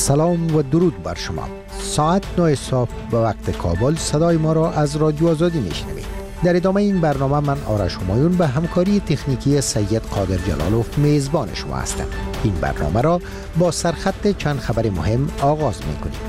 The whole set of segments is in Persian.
سلام و درود بر شما. ساعت 9 صبح به وقت کابل صدای ما را از رادیو آزادی میشنوید. در ادامه این برنامه من آرش همایون به همکاری تکنیکی سید قادر جلالوف میزبان شما هستم. این برنامه را با سرخط چند خبر مهم آغاز میکنیم.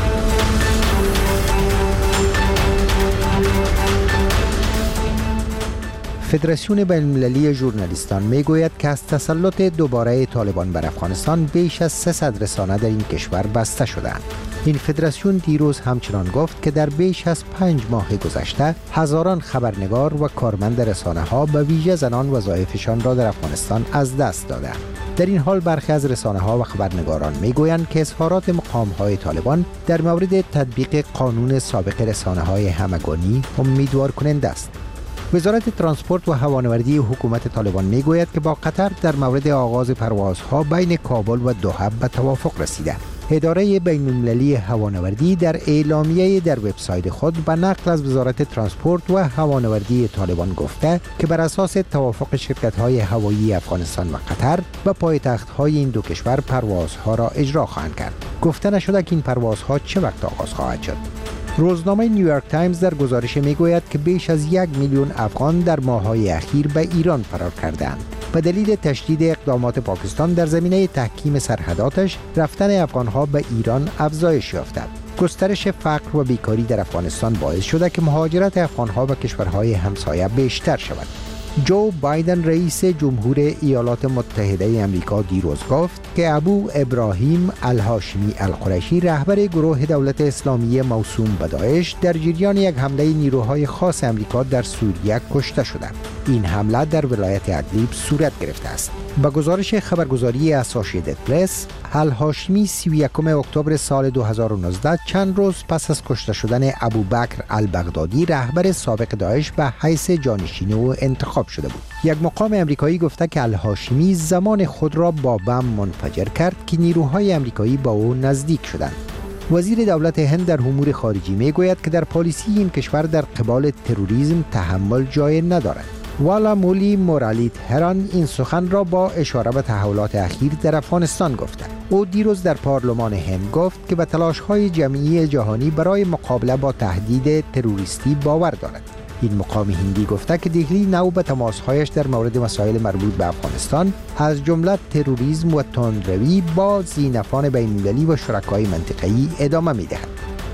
فدراسیون بین‌المللی ژورنالیستان میگوید که از تسلط دوباره طالبان بر افغانستان بیش از 300 رسانه در این کشور بسته شدند. این فدراسیون دیروز همچنان گفت که در بیش از 5 ماه گذشته هزاران خبرنگار و کارمند رسانه ها به ویژه زنان وظایفشان را در افغانستان از دست دادند. در این حال برخی از رسانه ها و خبرنگاران میگویند که اظهارات مقام های طالبان در مورد تطبیق قانون سابق رسانه های همگانی امیدوار کننده است. وزارت ترانسپورت و هوانوردی حکومت طالبان میگوید که با قطر در مورد آغاز پروازها بین کابل و دوحه به توافق رسیده. اداره بین‌المللی هوانوردی در اعلامیه در وبسایت خود به نقل از وزارت ترانسپورت و هوانوردی طالبان گفته که بر اساس توافق شرکت‌های هوایی افغانستان و قطر به پایتخت‌های این دو کشور پروازها را اجرا خواهند کرد. گفته نشده که این پروازها چه وقت آغاز خواهد شد. روزنامه نیویورک تایمز در گزارش میگوید که بیش از 1 میلیون افغان در ماه‌های اخیر به ایران فرار کردند. به دلیل تشدید اقدامات پاکستان در زمینه تحکیم سرحداتش، رفتن افغان‌ها به ایران افزایش یافته. گسترش فقر و بیکاری در افغانستان باعث شده که مهاجرت افغان‌ها به کشورهای همسایه بیشتر شود. جو بایدن رئیس جمهور ایالات متحده آمریکا دیروز گفت که ابو ابراهیم الهاشمی القریشی رهبر گروه دولت اسلامی موسوم به داعش در جریان یک حمله نیروهای خاص آمریکا در سوریه کشته شده. این حمله در ولایت ادلیب صورت گرفته است. با گزارش خبرگزاری اسوسییتد پرس، الهاشمی 31 اکتبر سال 2019 چند روز پس از کشته شدن ابوبکر البغدادی رهبر سابق داعش به حیث جانشین او انتخاب شده بود. یک مقام آمریکایی گفته که الهاشمی زمان خود را با بم منفجر کرد که نیروهای آمریکایی با او نزدیک شدند. وزیر دولت هند در امور خارجی میگوید که در پالیسی این کشور در قبال تروریسم تحمل جای ندارد. والا مولی مورالیت هران این سخن را با اشاره به تحولات اخیر در افغانستان گفته. او دیروز در پارلمان هند گفت که به تلاش‌های جمعی جهانی برای مقابله با تهدید تروریستی باور دارد. این مقام هندی گفته که دهلی نو به تماس‌هایش در مورد مسائل مربوط به افغانستان از جمله تروریسم و تندروی با ذی‌نفعان بین‌المللی و شرکای منطقه‌ای ادامه می‌دهد.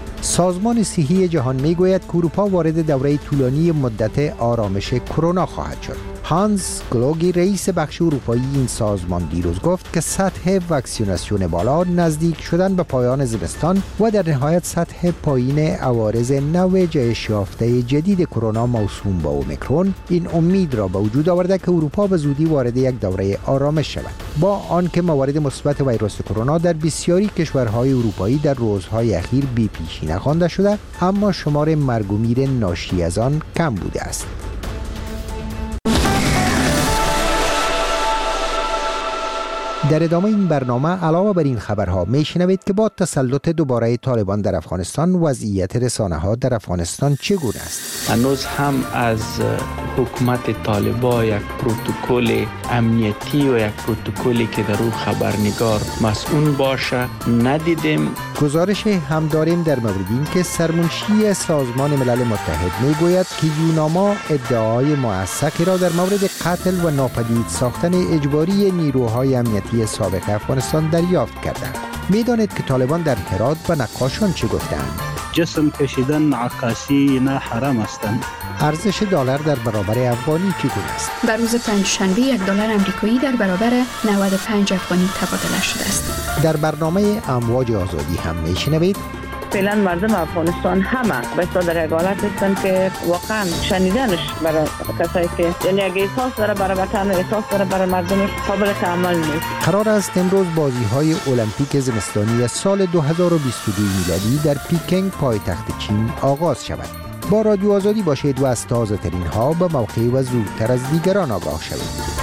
سازمان صحی جهان میگوید که اروپا وارد دوره طولانی مدت آرامش کرونا خواهد شد. هانس گلوگی رئیس بخش اروپایی این سازمان دیروز گفت که سطح واکسیناسیون بالا، نزدیک شدن به پایان زمستان و در نهایت سطح پایین عوارض نوع جهش یافته جدید کرونا موسوم به اومیکرون این امید را به وجود آورده که اروپا به زودی وارد یک دوره آرامش شود. با آنکه موارد مثبت ویروس کرونا در بسیاری کشورهای اروپایی در روزهای اخیر بی پیشی خوانده شده، اما شمار مرگ و میر ناشی از آن کم بوده است. در ادامه این برنامه علاوه بر این خبرها میشنوید که با تسلط دوباره طالبان در افغانستان وضعیت رسانه‌ها در افغانستان چگونه است. هنوز هم از حکومت طالبان یک پروتکل امنیتی و یک پروتکلی که در او خبرنگار مسئول باشه ندیدیم. گزارش هم داریم در مورد این که سرمنشی سازمان ملل متحد میگوید که یوناما ادعای موثقی را در مورد قتل و ناپدید ساختن اجباری نیروهای امنیتی سابق افغانستان دریافت کردند. میدانید که طالبان در هرات به نقاشان چه گفتند؟ جسم کشیدن عکاسی نه حرام هستند. ارزش دلار در برابر افغانی چگونه است؟ در روز پنجشنبه $1 آمریکایی در برابر 95 افغانی تبادله شده است. در برنامه امواج آزادی هم میشنوید فعلا مردم افغانستان همه بسیار در یک حالت هستند که واقعا شنیدنش برای کسایی که یعنی اگه احساس داره برای وطن و احساس داره برای مردمش قابل تحمل نیست. قرار است امروز بازی‌های المپیک زمستانی سال 2022 میلادی در پیکنگ پایتخت چین آغاز شود. با رادیو آزادی باشید و از تازه ترین ها به موقع و زودتر از دیگران آگاه شوید.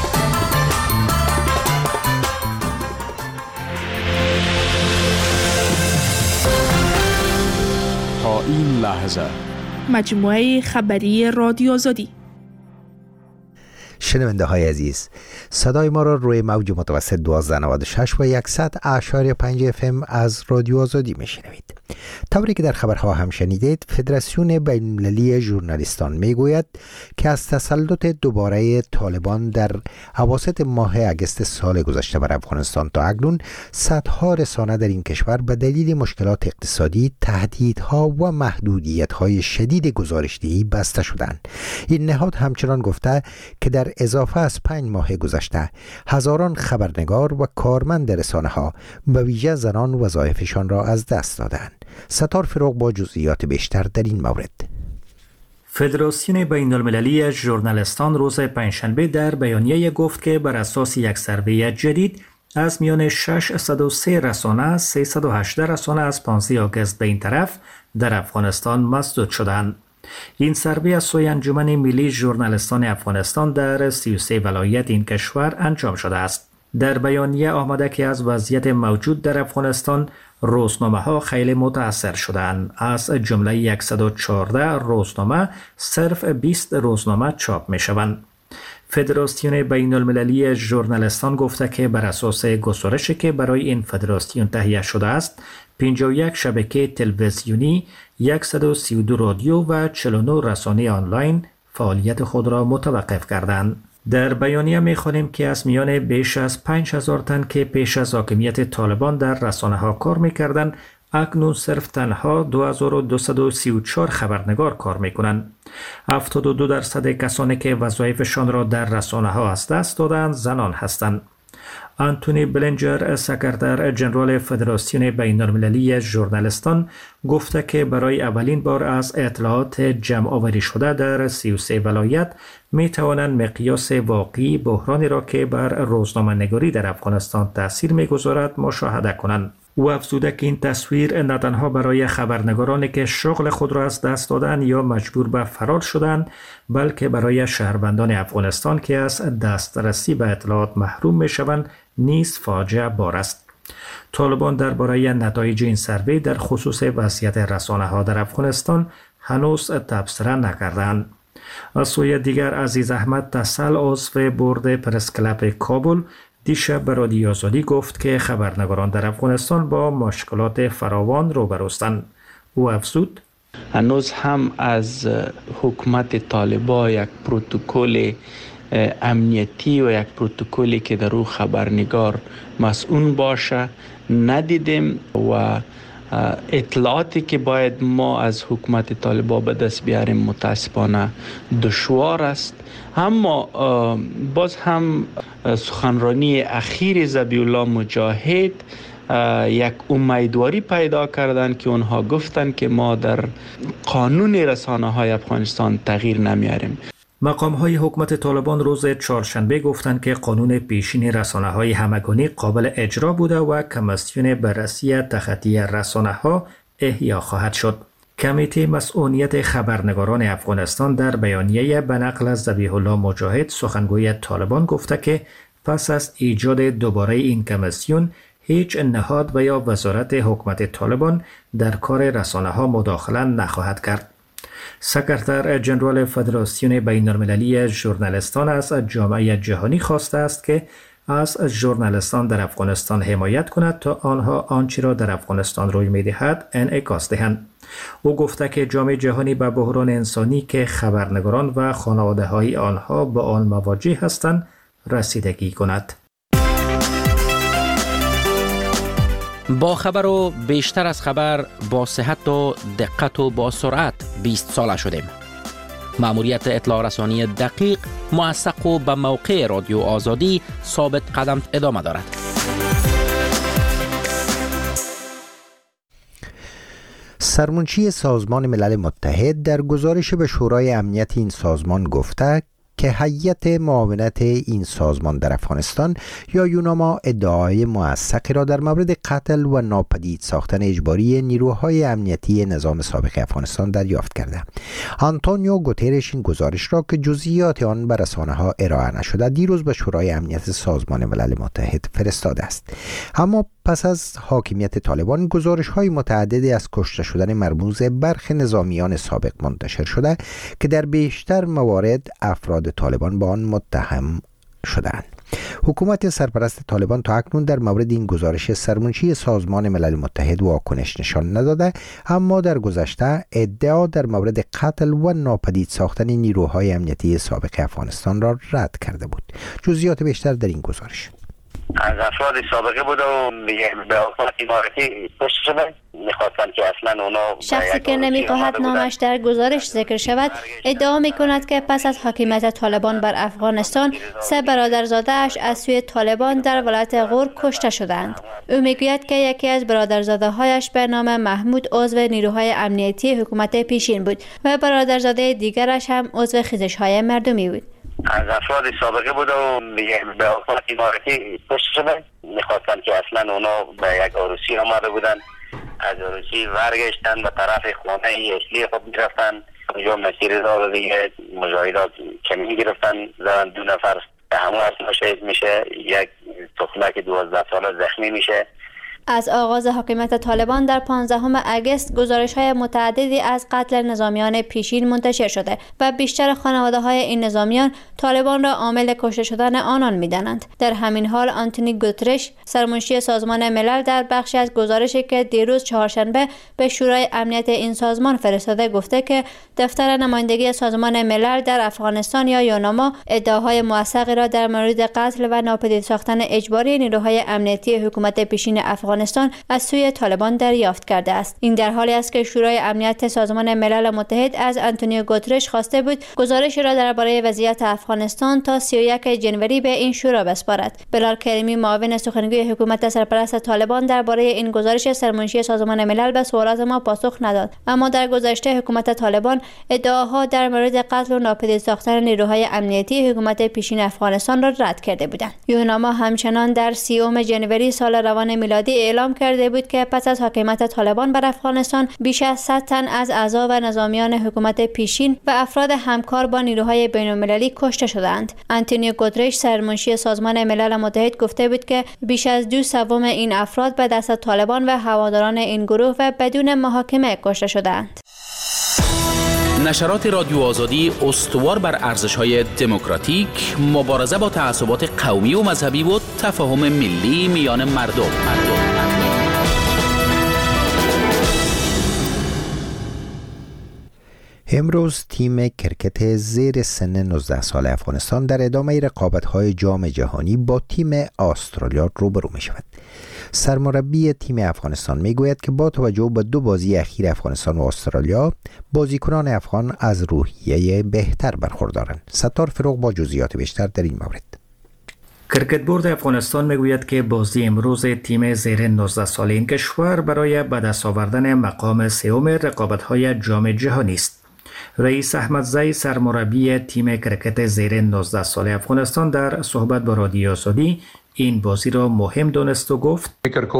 تا این لحظه مجموعه خبری رادیو آزادی. شنونده های عزیز، صدای ما را روی موج متوسط 1296 و 100.5 FM از رادیو آزادی میشنوید. طوری که در خبرها هم شنیدید، فدراسیون بین‌المللی ژورنالیستان میگوید که از تسلط دوباره طالبان در اواسط ماه اگست سال گذشته بر افغانستان تا اکنون صدها رسانه در این کشور به دلیل مشکلات اقتصادی، تهدیدها و محدودیت‌های شدید گزارش‌دهی بسته شدند. این نهاد همچنان گفته که در اضافه از 5 ماه گذشته هزاران خبرنگار و کارمند رسانه‌ها به ویژه زنان وظایفشان را از دست دادند. ستار فروغ با جزئیات بیشتر در این مورد. فدراسیون بین‌المللی ژورنالیستان روز پنجشنبه در بیانیه گفت که بر اساس یک سروی جدید از میان 603 رسانه 318 رسانه از 15 آگوست به این طرف در افغانستان مسدود شدند. این سروی از سوی انجمن ملی ژورنالیستان افغانستان در 33 ولایت این کشور انجام شده است. در بیانیه آمده که از وضعیت موجود در افغانستان روزنامه ها خیلی متاثر شدند. از جمله 114 روزنامه صرف 20 روزنامه چاپ می شوند. فدراسیون بین المللی ژورنالیستان گفته که بر اساس گزارشی که برای این فدراسیون تهیه شده است، 51 شبکه تلویزیونی، 132 رادیو و 49 رسانه آنلاین فعالیت خود را متوقف کردند. در بیانیه می‌خوانیم که از میان بیش از 5000 تن که پیش از حاکمیت طالبان در رسانه‌ها کار می‌کردند، اکنون صرف تنها 2234 خبرنگار کار می‌کنند. 72% کسانی که وظایفشان را در رسانه‌ها از دست دادند زنان هستند. آنتونی بلینجر، سکرتر جنرال فدراسیون بین‌المللی ژورنالیستان، گفته که برای اولین بار از اطلاعات جمع آوری شده در 33 ولایت می توانند مقیاس واقعی بحرانی را که بر روزنامه‌نگاری در افغانستان تأثیر می‌گذارد مشاهده کنند. او افزوده که این تصویر نه تنها برای خبرنگارانی که شغل خود را از دست دادند یا مجبور به فرار شدند، بلکه برای شهروندان افغانستان که از دسترسی به اطلاعات محروم می‌شوند نیز فاجعه بار است. طالبان درباره نتایج این سروی در خصوص وضعیت رسانه‌ها در افغانستان هنوز تبصره نکردند. از سوی دیگر عزیز احمد تسل، عضو بورد پرس کلاب کابل، دیشب به رادیو آزادی گفت که خبرنگاران در افغانستان با مشکلات فراوان روبروستند. او افزود: هنوز هم از حکومت طالبان یک پروتکل امنیتی و یک پروتکلی که در او خبرنگار مسئول باشه ندیدیم و اطلاعاتی که باید ما از حکومت طالبان به دست بیاریم متاسفانه دشوار است. اما باز هم سخنرانی اخیر ذبیح الله مجاهد یک امیدواری پیدا کردند که اونها گفتند که ما در قانون رسانه‌های افغانستان تغییر نمیاریم. مقام‌های حکومت طالبان روز چهارشنبه گفتند که قانون پیشین رسانه‌های همگانی قابل اجرا بوده و کمیسیون بررسی تخطی رسانه‌ها احیا خواهد شد. کمیته مسئولیت خبرنگاران افغانستان در بیانیه به نقل از ذبیح الله مجاهد، سخنگوی طالبان، گفته که پس از ایجاد دوباره این کمیسیون هیچ نهاد و یا وزارت حکومت طالبان در کار رسانه‌ها مداخله نخواهد کرد. سکرتر جنرال فدراسیون بین‌المللی ژورنالیستان از جامعه جهانی خواسته است که از ژورنالیستان در افغانستان حمایت کند تا آنها آنچه را در افغانستان روی می‌دهد انعکاس دهند. او گفته که جامعه جهانی به بحران انسانی که خبرنگاران و خانواده‌های آنها با آن مواجه هستند رسیدگی کند. با خبر و بیشتر از خبر، با صحت و دقت و با سرعت 20 ساله شدیم. مأموریت اطلاع رسانی دقیق، موثق و به موقع رادیو آزادی ثابت قدم ادامه دارد. سرمنشی سازمان ملل متحد در گزارش به شورای امنیت این سازمان گفته که هیئت معاونت این سازمان در افغانستان یا یوناما ادعای موثقی را در مورد قتل و ناپدید ساختن اجباری نیروهای امنیتی نظام سابق افغانستان دریافت کرده. آنتونیو گوترش این گزارش را که جزئیات آن به رسانه‌ها ارائه نشده دیروز به شورای امنیت سازمان ملل متحد فرستاده است. اما پس از حاکمیت طالبان گزارش‌های متعددی از کشته شدن مرموز برخی نظامیان سابق منتشر شده که در بیشتر موارد افراد افراد طالبان با آن متهم شدند. حکومت سرپرست طالبان تا اکنون در مورد این گزارش سرمنشی سازمان ملل متحد واکنش نشان نداده، اما در گذشته ادعا در مورد قتل و ناپدید ساختن نیروهای امنیتی سابق افغانستان را رد کرده بود. جزئیات بیشتر در این گزارش. از افراد سابقه بوده و به حکومت امارتی پشت شده، میخواستن که اصلا اونا شخصی که نمیخواهد نامش در گزارش ذکر شود ادعا میکند که پس از حاکمیت طالبان بر افغانستان 3 برادرزاده اش از سوی طالبان در ولایت غور کشته شدند. او میگوید که یکی از برادرزاده هایش به نام محمود عضو نیروهای امنیتی حکومت پیشین بود و برادرزاده دیگرش هم عضو خیزش های مردمی بود. از افراد سابقه بوده و به حکومت امارتی پشت شده، میخواستن که اصلا اونا به یک عروسی آمده بودن، از عروسی برگشتن به طرف خانه اصلی خود میرفتن، اونجا مسیر دار دیگه مجاهدات کمین گرفتن، زدن 2 نفر به همون اصلا شهید میشه، یک طفلک 12 ساله زخمی میشه. از آغاز حکومت طالبان در 15 اگست گزارش‌های متعددی از قتل نظامیان پیشین منتشر شده و بیشتر خانواده‌های این نظامیان طالبان را عامل کشته شدن آنان می‌دانند. در همین حال آنتونی گوترش، سرمنشی سازمان ملل، در بخشی از گزارشی که دیروز چهارشنبه به شورای امنیت این سازمان فرستاده گفته که دفتر نمایندگی سازمان ملل در افغانستان یا یوناما ادعاهای موثقی را در مورد قتل و ناپدید ساختن اجباری نیروهای امنیتی حکومت پیشین افغانستان از سوی طالبان دریافت کرده است. این در حالی است که شورای امنیت سازمان ملل متحد از آنتونیو گوترش خواسته بود گزارشی را درباره وضعیت افغانستان تا 31 جنوری به این شورا بسپارد. بلال کریمی، معاون سخنگوی حکومت سرپرست طالبان، درباره این گزارش سرمنشی سازمان ملل به سوالات ما پاسخ نداد، اما در گذشته حکومت طالبان ادعاها در مورد قتل و ناپدید ساختن نیروهای امنیتی حکومت پیشین افغانستان را رد کرده بودند. یوناما همچنان در 30 جنوری سال روان میلادی اعلام کرده بود که پس از حاکمیت طالبان بر افغانستان بیش از 100 تن از اعضا و نظامیان حکومت پیشین و افراد همکار با نیروهای بین‌المللی کشته شدند. آنتونیو گوترش، سرمنشی سازمان ملل متحد، گفته بود که بیش از 2/3 این افراد به دست طالبان و هواداران این گروه و بدون محاکمه کشته شدند. نشرات رادیو آزادی استوار بر ارزش‌های دموکراتیک، مبارزه با تعصبات قومی و مذهبی و تفاهم ملی میان مردم. امروز تیم کرکت زیر سن 19 سال افغانستان در ادامه رقابت‌های جام جهانی با تیم استرالیا روبرو می‌شود. سرمربی تیم افغانستان میگوید که با توجه به 2 بازی اخیر افغانستان و استرالیا، بازیکنان افغان از روحیه بهتر برخوردارند. ستار فروغ با جزئیات بیشتر در این مورد. کرکت بورد افغانستان میگوید که بازی امروز تیم زیر 19 ساله این کشور برای به دست آوردن مقام 3 رقابت‌های جام جهانی است. رئیس احمدزی، سرمربی تیم کرکت زیر 19 ساله افغانستان، در صحبت با رادیو آزادی این بازی را مهم دانست و گفت: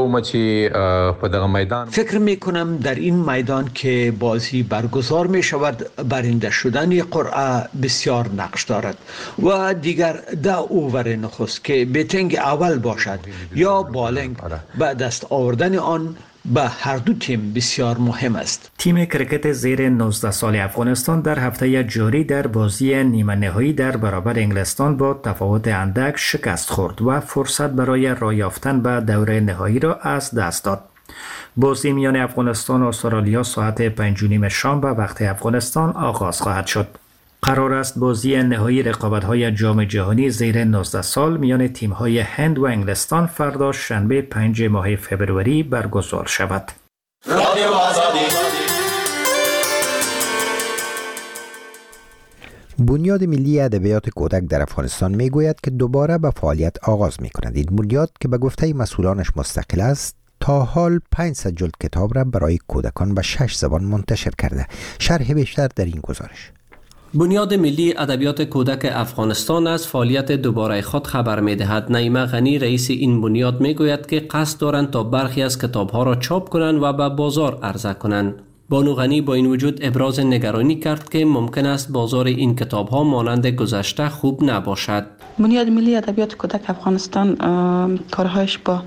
فکر می کنم در این میدان که بازی برگزار می شود برنده شدن قرعه بسیار نقش دارد و دیگر ده اوور نخست که بیتینگ اول باشد یا بالینگ به دست آوردن آن به هر دو تیم بسیار مهم است. تیم کرکت زیر 19 سال افغانستان در هفته جاری در بازی نیمه نهایی در برابر انگلستان با تفاوت اندک شکست خورد و فرصت برای راه یافتن به دوره نهایی را از دست داد. بازی میان افغانستان و استرالیا ساعت 5:30 شام به وقت افغانستان آغاز خواهد شد. قرار است بازی نهایی رقابت‌های جام جهانی زیر 19 سال میان تیم‌های هند و انگلستان فردا شنبه 5 ماه فوریه برگزار شود. بنیاد ملی ادبیات کودک در افغانستان میگوید که دوباره به فعالیت آغاز می‌کند. این بنیاد که به گفته مسئولانش مستقل است، تا حال 500 جلد کتاب را برای کودکان به 6 زبان منتشر کرده. شرح بیشتر در این گزارش. بنیاد ملی ادبیات کودک افغانستان از فعالیت دوباره خود خبر می‌دهد. نعیمه غنی، رئیس این بنیاد، میگوید که قصد دارند تا برخی از کتاب‌ها را چاپ کنند و به بازار عرضه کنند. بانو غنی با این وجود ابراز نگرانی کرد که ممکن است بازار این کتاب‌ها مانند گذشته خوب نباشد. بنیاد ملی ادبیات کودک افغانستان کارهایش با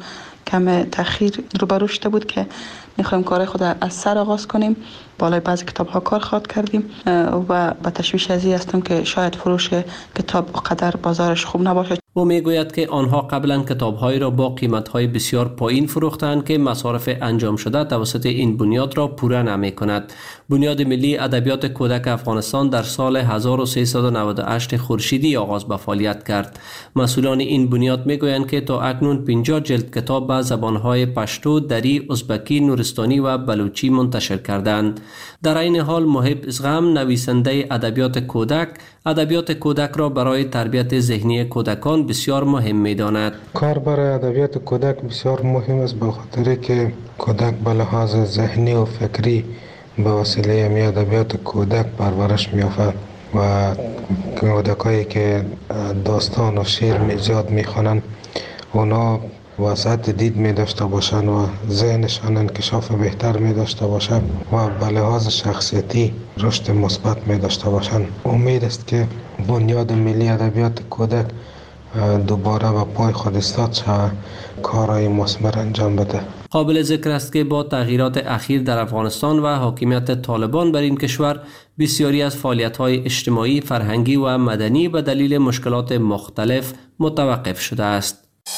کم تأخیر روبرو شده بود که میخوایم کار خود از سر آغاز کنیم. بالای بعضی کتاب ها کار خواد کردیم و با تشویش ازی هستم که شاید فروش کتاب قدر بازارش خوب نباشه. او میگوید که آنها قبلا کتاب‌های را با قیمت‌های بسیار پایین فروختند که مصارف انجام شده توسط این بنیاد را پوره نمی‌کند. بنیاد ملی ادبیات کودک افغانستان در سال 1398 خورشیدی آغاز به فعالیت کرد. مسئولان این بنیاد میگویند که تا اکنون 50 جلد کتاب به زبان‌های پشتو، دری، ازبکی، نورستانی و بلوچی منتشر کردند. در این حال محب ازغم، نویسنده ادبیات کودک را برای تربیت ذهنی کودکان بسیار مهم می‌داند. کار برای ادبیات کودک بسیار مهم است به خاطر که کودک به لحاظ ذهنی و فکری به وسیله می ادبیات کودک پرورش می‌یابد و کودکایی که داستان و شعر ایجاد می‌خوانند اونا وسعت دید می داشته باشند و ذهنشان انکشاف بهتر می داشته باشند و به لحاظ شخصیتی رشد مثبت می داشته باشند. امید است که بنیاد ملی ادبیات کودک دوباره به پای خود ایستاد شود، کارهای مثمر انجام بده. قابل ذکر است که با تغییرات اخیر در افغانستان و حاکمیت طالبان بر این کشور بسیاری از فعالیت‌های اجتماعی، فرهنگی و مدنی به دلیل مشکلات مختلف متوقف شده است.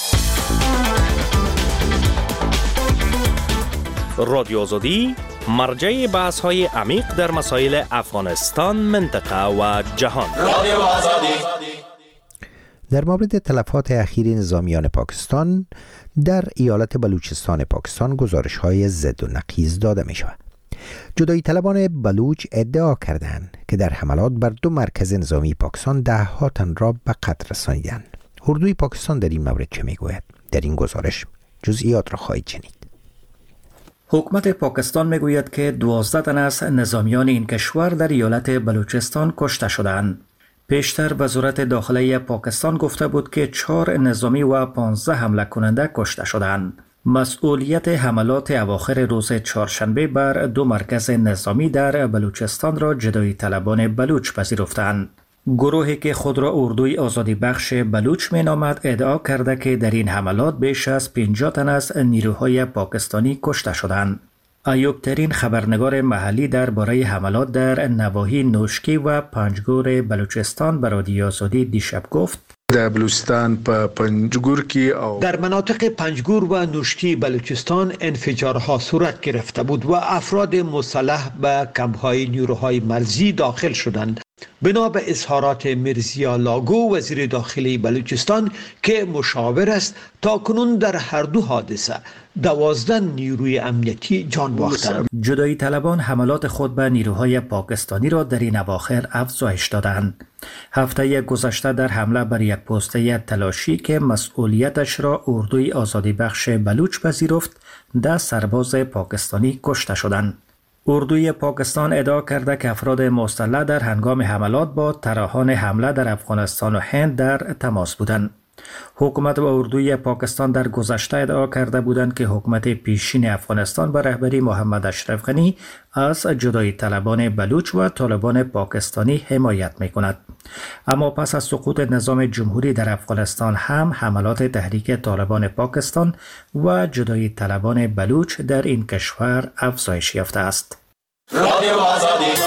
رادیو آزادی مرجع بحث‌های عمیق در مسائل افغانستان، منطقه و جهان. رادیو آزادی. در مورد تلفات اخیر نظامیان پاکستان در ایالت بلوچستان پاکستان گزارش‌های ضد و نقیض داده می‌شود. جدایی طلبان بلوچ ادعا کردند که در حملات بر 2 مرکز نظامی پاکستان 10 تن را به قتل رسانیدند. اردوی پاکستان در این مورد چه میگوید؟ در این گزارش جزئیات را خواهید شنید. حکومت پاکستان میگوید که 12 تن از نظامیان این کشور در ایالت بلوچستان کشته شدند. پیشتر وزارت داخلی پاکستان گفته بود که 4 نظامی و 15 حمله کننده کشته شدند. مسئولیت حملات اواخر روز چهارشنبه بر 2 مرکز نظامی در بلوچستان را جدایی طلبان بلوچ پذیرفتند. گروهی که خود را اردوی آزادی بخش بلوچ می نامد ادعا کرده که در این حملات بیش از 50 تن از نیروهای پاکستانی کشته شدند. ایوب ترین خبرنگار محلی درباره حملات در نواحی نوشکی و پنجگور بلوچستان به رادیو آزادی دیشب گفت: در بلوچستان پنجگور در مناطق پنجگور و نوشکی بلوچستان انفجارها صورت گرفته بود و افراد مسلح به کمپ‌های نیروهای مرزی داخل شدند. بنا به اظهارات مرزیا لاگو وزیر داخلی بلوچستان که مشاور است، تا کنون در هر 2 حادثه 12 نیروی امنیتی جان باختند. جدایی طلبان حملات خود به نیروهای پاکستانی را در این اواخر افزایش دادند. هفته گذشته در حمله بر یک پسته تلاشی که مسئولیتش را اردوی آزادی بخش بلوچ پذیرفت، 10 سرباز پاکستانی کشته شدند. اردوی پاکستان ادعا کرده که افراد مسلح در هنگام حملات با طراحان حمله در افغانستان و هند در تماس بودند. حکومت و اردوی پاکستان در گذشته ادعا کرده بودند که حکومت پیشین افغانستان به رهبری محمد اشرف غنی از جدایی طلبان بلوچ و طالبان پاکستانی حمایت می‌کند. اما پس از سقوط نظام جمهوری در افغانستان هم حملات تحریک طالبان پاکستان و جدایی طلبان بلوچ در این کشور افزایش یافته است. رادیو آزادی.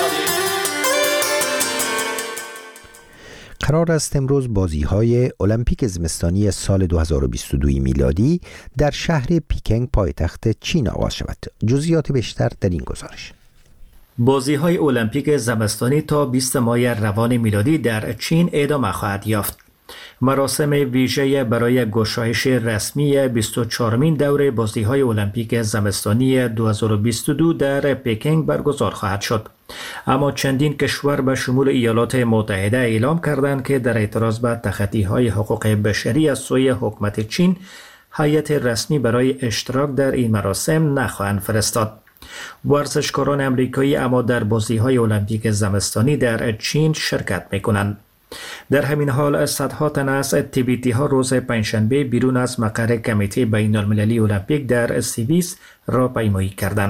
قرار است امروز بازی‌های المپیک زمستانی سال 2022 میلادی در شهر پیکنگ پایتخت چین آغاز شود. جزئیات بیشتر در این گزارش. بازی‌های المپیک زمستانی تا 20 ماه روان میلادی در چین ادامه خواهد یافت. مراسم ویژه برای گشایش رسمی 24مین دوره بازی‌های المپیک زمستانی 2022 در پکینگ برگزار خواهد شد. اما چندین کشور به شمول ایالات متحده اعلام کردند که در اعتراض به تخطی‌های حقوق بشری از سوی حکومت چین هیئت رسمی برای اشتراک در این مراسم نخواهند فرستاد. ورزشکاران امریکایی اما در بازی‌های المپیک زمستانی در چین شرکت می‌کنند. در همین حال صدها تن از تیبیتی‌ها روز پنجشنبه بیرون از مقر کمیته بین‌المللی المپیک در سوئیس راهپیمایی کردند.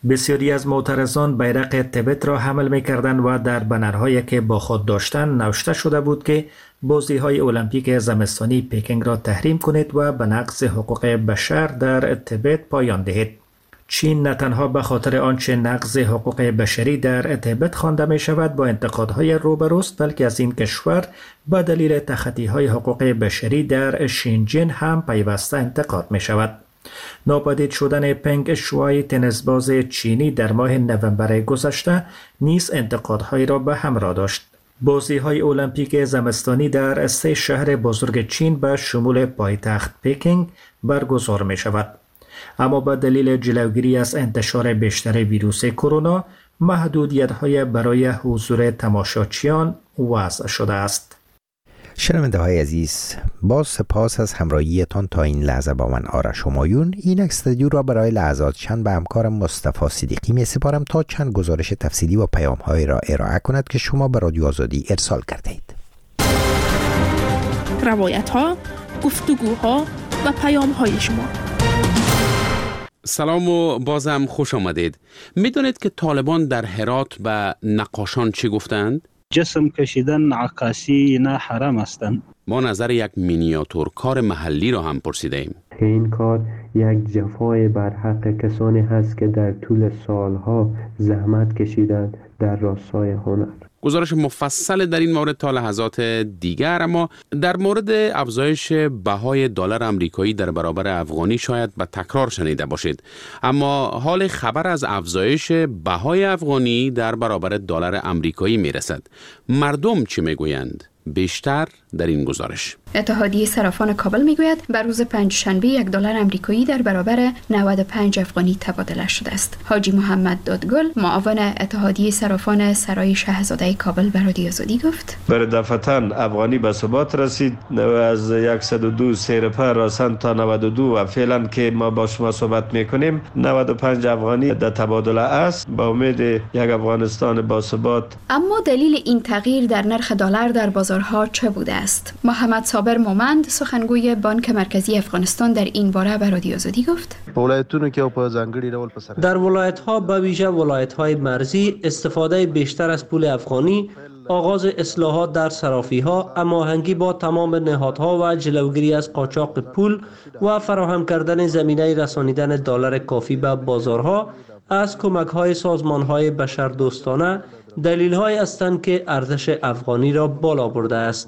بسیاری از معترضان بیرق تبت را حمل می‌کردند و در بنرهایی که با خود داشتند نوشته شده بود که بازی‌های المپیک زمستانی پکینگ را تحریم کنید و به نقض حقوق بشر در تبت پایان دهید. چین نه تنها به خاطر آنچه نقض حقوق بشری در تبت خوانده می شود با انتقادهای روبروست، بلکه از این کشور به دلیل تخطی‌های حقوق بشری در شینجین هم پیوسته انتقاد می شود. ناپدید شدن پنگ شوای تنیسباز چینی در ماه نوامبر گذشته نیز انتقادهایی را به همراه داشت. بازی‌های المپیک زمستانی در 3 شهر بزرگ چین به شمول پایتخت پکینگ برگزار می شود. اما به دلیل جلوگیری از انتشار بیشتر ویروس کرونا، محدودیت‌های برای حضور تماشاچیان وضع شده است. شنونده های عزیز، باز سپاس از همراهیتان تا این لحظه با من آرش همایون. این استودیو را برای لحظات چند به همکارم مصطفی صدیقی می سپارم تا چند گزارش تفصیلی و پیام های را ارائه کند که شما به رادیو آزادی ارسال کرده اید. روایت ها، گفتگوها و پیام های شما. سلام و بازم خوش آمدید. میدونید که طالبان در هرات به نقاشان چی گفتند؟ جسم کشیدن عکاسی نه حرام هستند. ما نظر یک مینیاتور کار محلی را هم پرسیدیم. این کار یک جفای بر حق کسانی هست که در طول سالها زحمت کشیدند در راستای هنر. گزارش مفصل در این مورد تا لحظات دیگر، اما در مورد افزایش بهای دلار آمریکایی در برابر افغانی شاید به تکرار شنیده باشید، اما حال خبر از افزایش بهای افغانی در برابر دلار آمریکایی میرسد. مردم چی میگویند؟ بیشتر در این گزارش. اتحادیه صرافان کابل میگوید بر روز پنجشنبه $1 آمریکایی در برابر 95 افغانی تبادله شده است. حاجی محمد دادگل، معاون اتحادیه صرافان سرای شاهزاده کابل، به رادیو آزادی گفت: بر دفعتاً افغانی به ثبات رسید از 102 سیرپا راسن تا 92 و فعلا که ما با شما صحبت میکنیم 95 افغانی در تبادله است، با امید یک افغانستان با ثبات. اما دلیل این تغییر در نرخ دلار در بازارها چه بوده است؟ محمد صابر مومند، سخنگوی بانک مرکزی افغانستان، در این باره به رادیو آزادی گفت: در ولایت‌ها به ویژه ولایت‌های مرزی استفاده بیشتر از پول افغانی، آغاز اصلاحات در صرافی‌ها، هماهنگی با تمام نهادها و جلوگیری از قاچاق پول و فراهم کردن زمینه رسانیدن دلار کافی به بازارها از کمک‌های سازمان‌های بشردوستانه دلیل‌های هستند که ارزش افغانی را بالا برده است.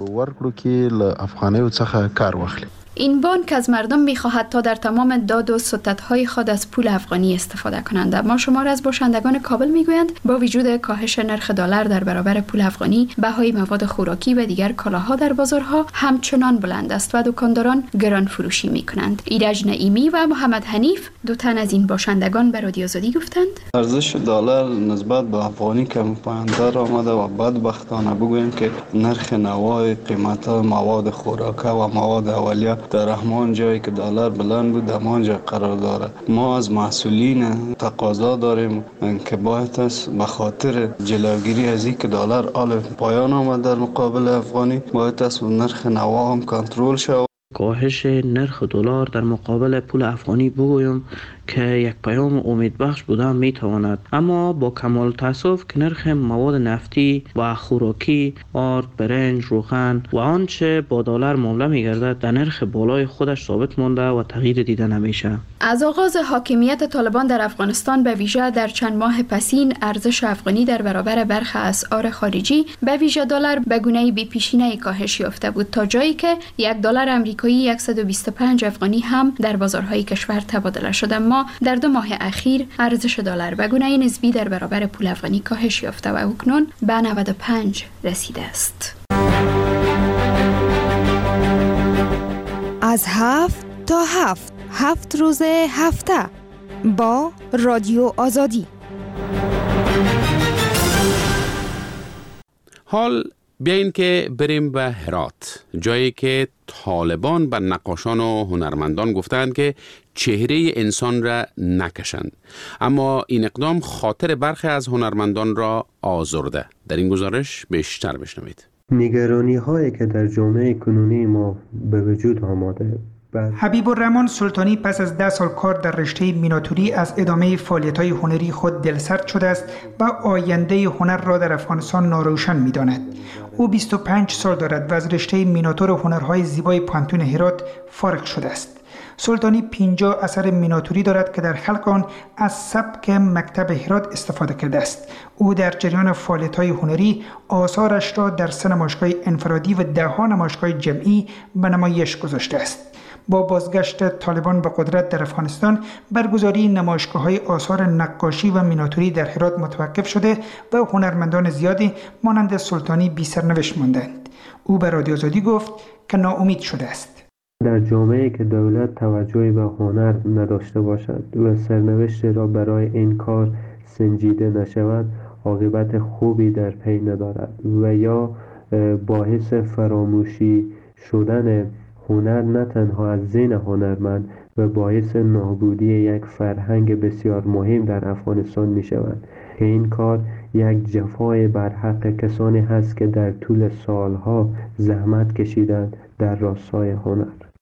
این بانک از مردم می‌خواهد تا در تمام داد و ستدهای خود از پول افغانی استفاده کنند. اما شمار از باشندگان کابل میگویند با وجود کاهش نرخ دلار در برابر پول افغانی، بهای مواد خوراکی و دیگر کالاها در بازارها همچنان بلند است و دکانداران گران فروشی می‌کنند. ایرج نعیمی و محمد حنیف، دو تن از این باشندگان، به رادیو آزادی گفتند: ارزش دلار نسبت به افغانی کم پایین‌تر آمده و بدبختانه بگوییم که نرخ نوای قیمت مواد خوراکی و مواد اولیه در همان جایی که دلار بلند بود همانجا قرار دارد. ما از مسئولین تقاضا داریم که باید است به خاطر جلوگیری از اینکه دلار آل پایان آمد در مقابل افغانی، باید است نرخ نوا هم کنترل شود. کاهش نرخ دلار در مقابل پول افغانی بگویم که یک پیام امیدبخش بوده میتواند، اما با کمال تاسف که نرخ مواد نفتی و خوراکی، آرد، برنج، روغن و آنچه با دلار معامله میگردد در نرخ بالای خودش ثابت مانده و تغییر دیده نمیشه. از آغاز حاکمیت طالبان در افغانستان به ویژه در چند ماه پسین، ارزش افغانی در برابر برخی اسعار خارجی به ویژه دلار به گونه بی‌پیشینه‌ای کاهش یافته بود تا جایی که $1 آمریکایی 125 افغانی هم در بازارهای کشور تبادله شد. اما در 2 ماه اخیر ارزش دلار به گونه نسبی در برابر پول افغانی کاهش یافته و اکنون به 95 رسیده است. از 7 تا 7 روز هفته با رادیو آزادی. حال بیاین که بریم به هرات، جایی که طالبان به نقاشان و هنرمندان گفتند که چهره انسان را نکشند، اما این اقدام خاطر برخی از هنرمندان را آزرده. در این گزارش بیشتر بشنوید. نگرانی هایی که در جامعه کنونی ما به وجود آمده حبیب الرحمن سلطانی پس از 10 سال کار در رشته میناتوری از ادامه فعالیت‌های هنری خود دلسرد شده است و آینده هنر را در افغانستان ناروشن می‌داند. او 25 سال دارد و از رشته میناتور هنرهای زیبای پانتون هرات فارغ شده است. سلطانی 50 اثر میناتوری دارد که در خلق آن از سبک مکتب هرات استفاده کرده است. او در جریان فعالیت‌های هنری آثارش را در 3 نمایشگاه انفرادی و 10 نمایشگاه جمعی به نمایش گذاشته است. با بازگشت طالبان به قدرت در افغانستان، برگزاری نمایشگاه‌های آثار نقاشی و میناتوری در هرات متوقف شده و هنرمندان زیادی مانند سلطانی بی سرنوشت ماندند. او به رادیو آزادی گفت که ناامید شده است. در جامعه‌ای که دولت توجهی به هنر نداشته باشد و سرنوشت را برای این کار سنجیده نشود، عاقبت خوبی در پی ندارد و یا باعث فراموشی شدن هنر نه تنها از ذهن هنرمند و باعث نابودی یک فرهنگ بسیار مهم در افغانستان می شود که این کار یک جفای بر حق کسانی هست که در طول سالها زحمت کشیدند در راستای هنر.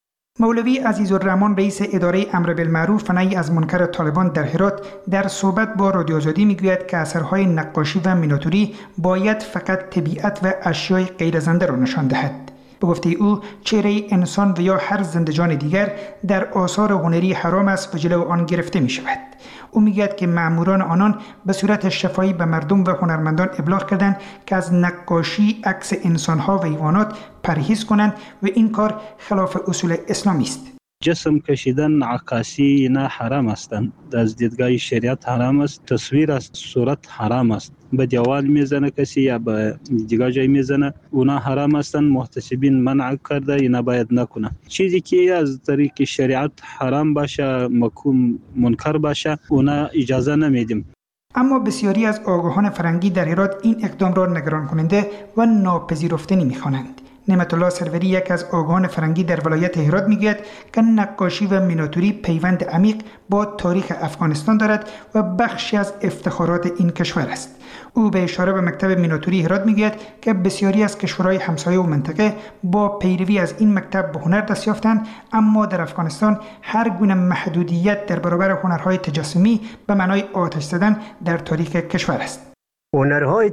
مولوی عزیزالرحمن رئیس اداره امر بالمعروف و نهی از منکر طالبان در هرات در صحبت با رادیو آزادی میگوید که اثرهای نقاشی و میناتوری باید فقط طبیعت و اشیای غیر زنده را نشان دهد. به گفته او چهره انسان و یا هر زنده جان دیگر در آثار هنری حرام است و جلو آن گرفته می شود. او میگوید که مأموران آنان به صورت شفاهی به مردم و هنرمندان ابلاغ کردند که از نقاشی عکس انسانها و حیوانات پرهیز کنند و این کار خلاف اصول اسلامی است. جسم کشیدن، عکاسی اینا حرام هستند. از دیدگاه شریعت حرام است. تصویر از صورت حرام است. به دیوال میزنه کسی یا به دیگه جای میزنه، اونا حرام هستند. محتسبین منع کرده، اینا باید نکنه. چیزی که از طریق شریعت حرام باشه، مکروه منکر باشه، اونا اجازه نمیدیم. اما بسیاری از آگاهان فرهنگی در هرات این اقدام را نگران کننده و ناپذیرفتنی می‌خوانند. نعمت الله سروری یک از آگاهان فرهنگی در ولایت هرات میگوید که نقاشی و میناتوری پیوند عمیق با تاریخ افغانستان دارد و بخشی از افتخارات این کشور است. او به اشاره به مکتب میناتوری هرات میگوید که بسیاری از کشورهای همسایه و منطقه با پیروی از این مکتب به هنر دست یافتند، اما در افغانستان هر گونه محدودیت در برابر هنرهای تجسمی به معنای آتش زدن در تاریخ کشور است. هنرهای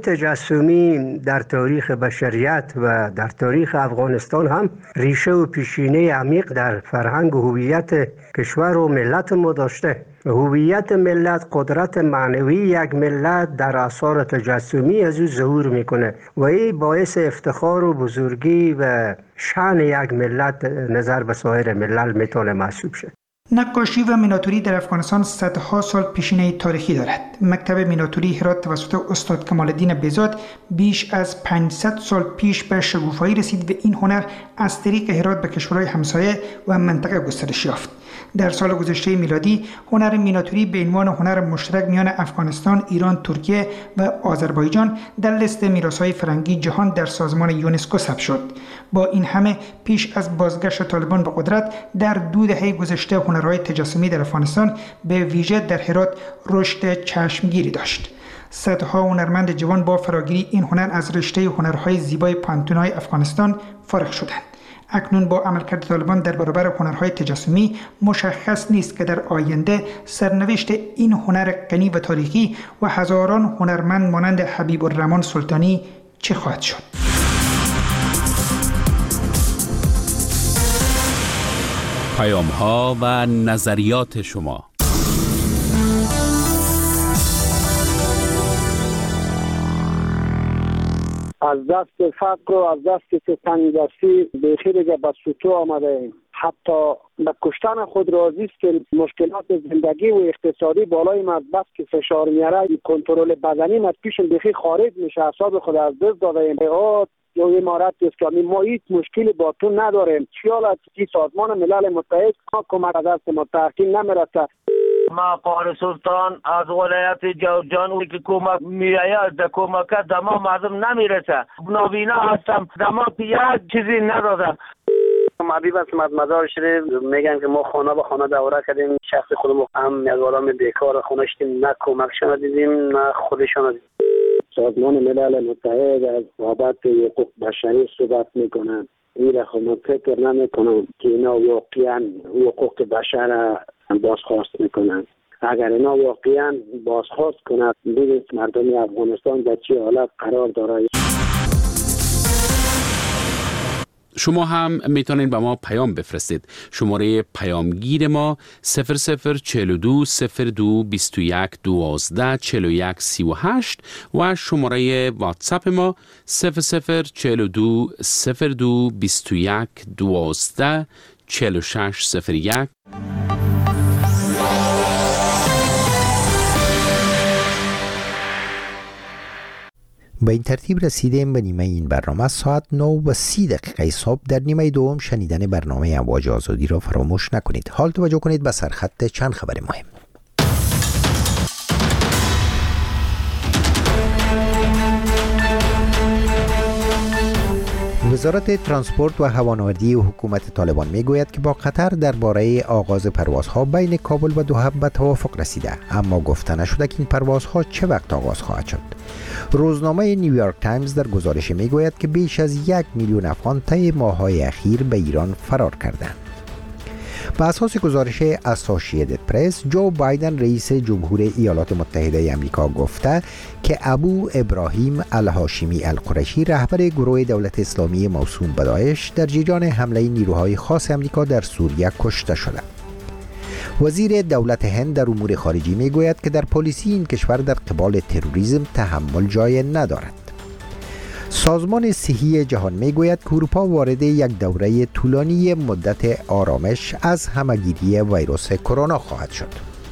تجسمی در تاریخ بشریت و در تاریخ افغانستان هم ریشه و پیشینه عمیق در فرهنگ و هویت کشور و ملت ما داشته. هویت ملت، قدرت معنوی یک ملت در آثار تجسمی از او ظهور میکنه و این باعث افتخار و بزرگی و شأن یک ملت نظر به سایر ملل میتونه محسوب شه. نقاشی و میناتوری در افغانستان صدها سال پیشینه تاریخی دارد. مکتب میناتوری هرات توسط استاد کمال الدین بهزاد بیش از 500 سال پیش به شکوفایی رسید و این هنر از طریق هرات به کشورهای همسایه و منطقه گسترش یافت. در سال گذشته میلادی هنر میناتوری به عنوان هنر مشترک میان افغانستان، ایران، ترکیه و آذربایجان در لیست میراث‌های فرهنگی جهان در سازمان یونسکو ثبت شد. با این همه پیش از بازگشت طالبان به قدرت در 2 دهه گذشته هنرهای تجسمی در افغانستان به ویژه در هرات رشد چشمگیری داشت. صدها هنرمند جوان با فراگیری این هنر از رشته هنرهای زیبای پانتون‌های افغانستان فارغ شدند. اکنون با عملکرد طالبان در برابر هنرهای تجسمی مشخص نیست که در آینده سرنوشت این هنر غنی و تاریخی و هزاران هنرمند مانند حبیب الرحمن سلطانی چه خواهد شد. پیام‌ها و نظریات شما. از دست فقر و از دست تنگدستی به خیلی به سطوح آمده ایم. حتی به کشتن خود راضی است که مشکلات زندگی و اقتصادی بالای ما بس که فشار میاره، کنترل بدنی ما پیشم بخی خارج میشه، اعصاب خود از دست داده ایم. یا امارت اسلامی ما هیچ مشکلی با تو نداریم. خیالت که سازمان ملل متحد کمک از دست ما تحکیم نمیرسه. ما قهر سلطان از ولایت جوزجان که کمک میآید در کمک دما مردم نمیرسه. نابینا هستم، دما یک چیزی ندادم. معبیب است مزار شریف میگن که ما خانه به خانه دوره کردیم، شخص خودمون هم یک آدم بیکار خونه شدیم، نه کمکشان دیدیم نه خودشان دیدیم. سازمان ملل متحد از بابت حقوق بشری صحبت میکنند. این خود من فکر نمی کنم که اینا واقعا حقوق بشر بازخواست میکنن. اگر اینا واقعا بازخواست کنند ببینید مردم افغانستان در چه حالت قرار داره. شما هم میتونید به ما پیام بفرستید. شماره پیامگیر ما 0042 02 21 12 41 38 و شماره واتساپ ما 0042 02 21 12 46 01. به این ترتیب رسیدیم به نیمه این برنامه. ساعت 9:30 صبح در نیمه دوم شنیدن برنامه امواج آزادی را فراموش نکنید. حال توجه کنید به سرخط چند خبر مهم. وزارت ترانسپورت و هوانوردی حکومت طالبان میگوید که با قطر درباره آغاز پروازها بین کابل و دوحه به توافق رسیده، اما گفته نشده که این پروازها چه وقت آغاز خواهد شد. روزنامه نیویورک تایمز در گزارش میگوید که بیش از 1 میلیون افغان طی ماه‌های اخیر به ایران فرار کردند. به اساس گزارش اسوسییتد پرس، جو بایدن رئیس جمهور ایالات متحده آمریکا گفته که ابو ابراهیم الهاشمی القرشی رهبر گروه دولت اسلامی موسوم به داعش در جریان حمله نیروهای خاص آمریکا در سوریه کشته شده. وزیر دولت هند در امور خارجی میگوید که در پلیسی این کشور در قبال تروریسم تحمل جای ندارد. سازمان صحی جهان میگوید که اروپا وارد یک دوره طولانی مدت آرامش از همهگیری ویروس کرونا خواهد شد.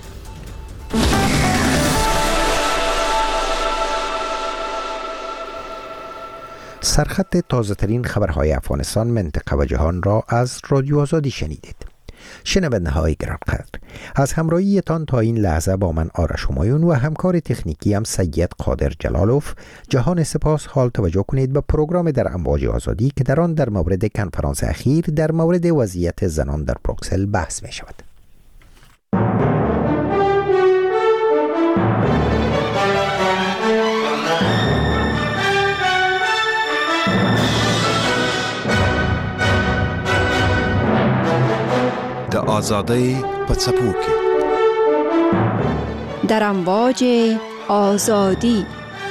سرخط تازه‌ترین خبرهای افغانستان، منطقه و جهان را از رادیو آزادی شنیدید. شنونده های گرانقدر، از همراهیتان تا این لحظه با من آرش همایون و همکار تکنیکی هم سید قادر جلالوف جهان سپاس. حال توجه کنید به پروگرام در امواج آزادی که در آن در مورد کنفرانس اخیر در مورد وضعیت زنان در بروکسل بحث می شود. د آزادۍ په څپو کې در امواج آزادی.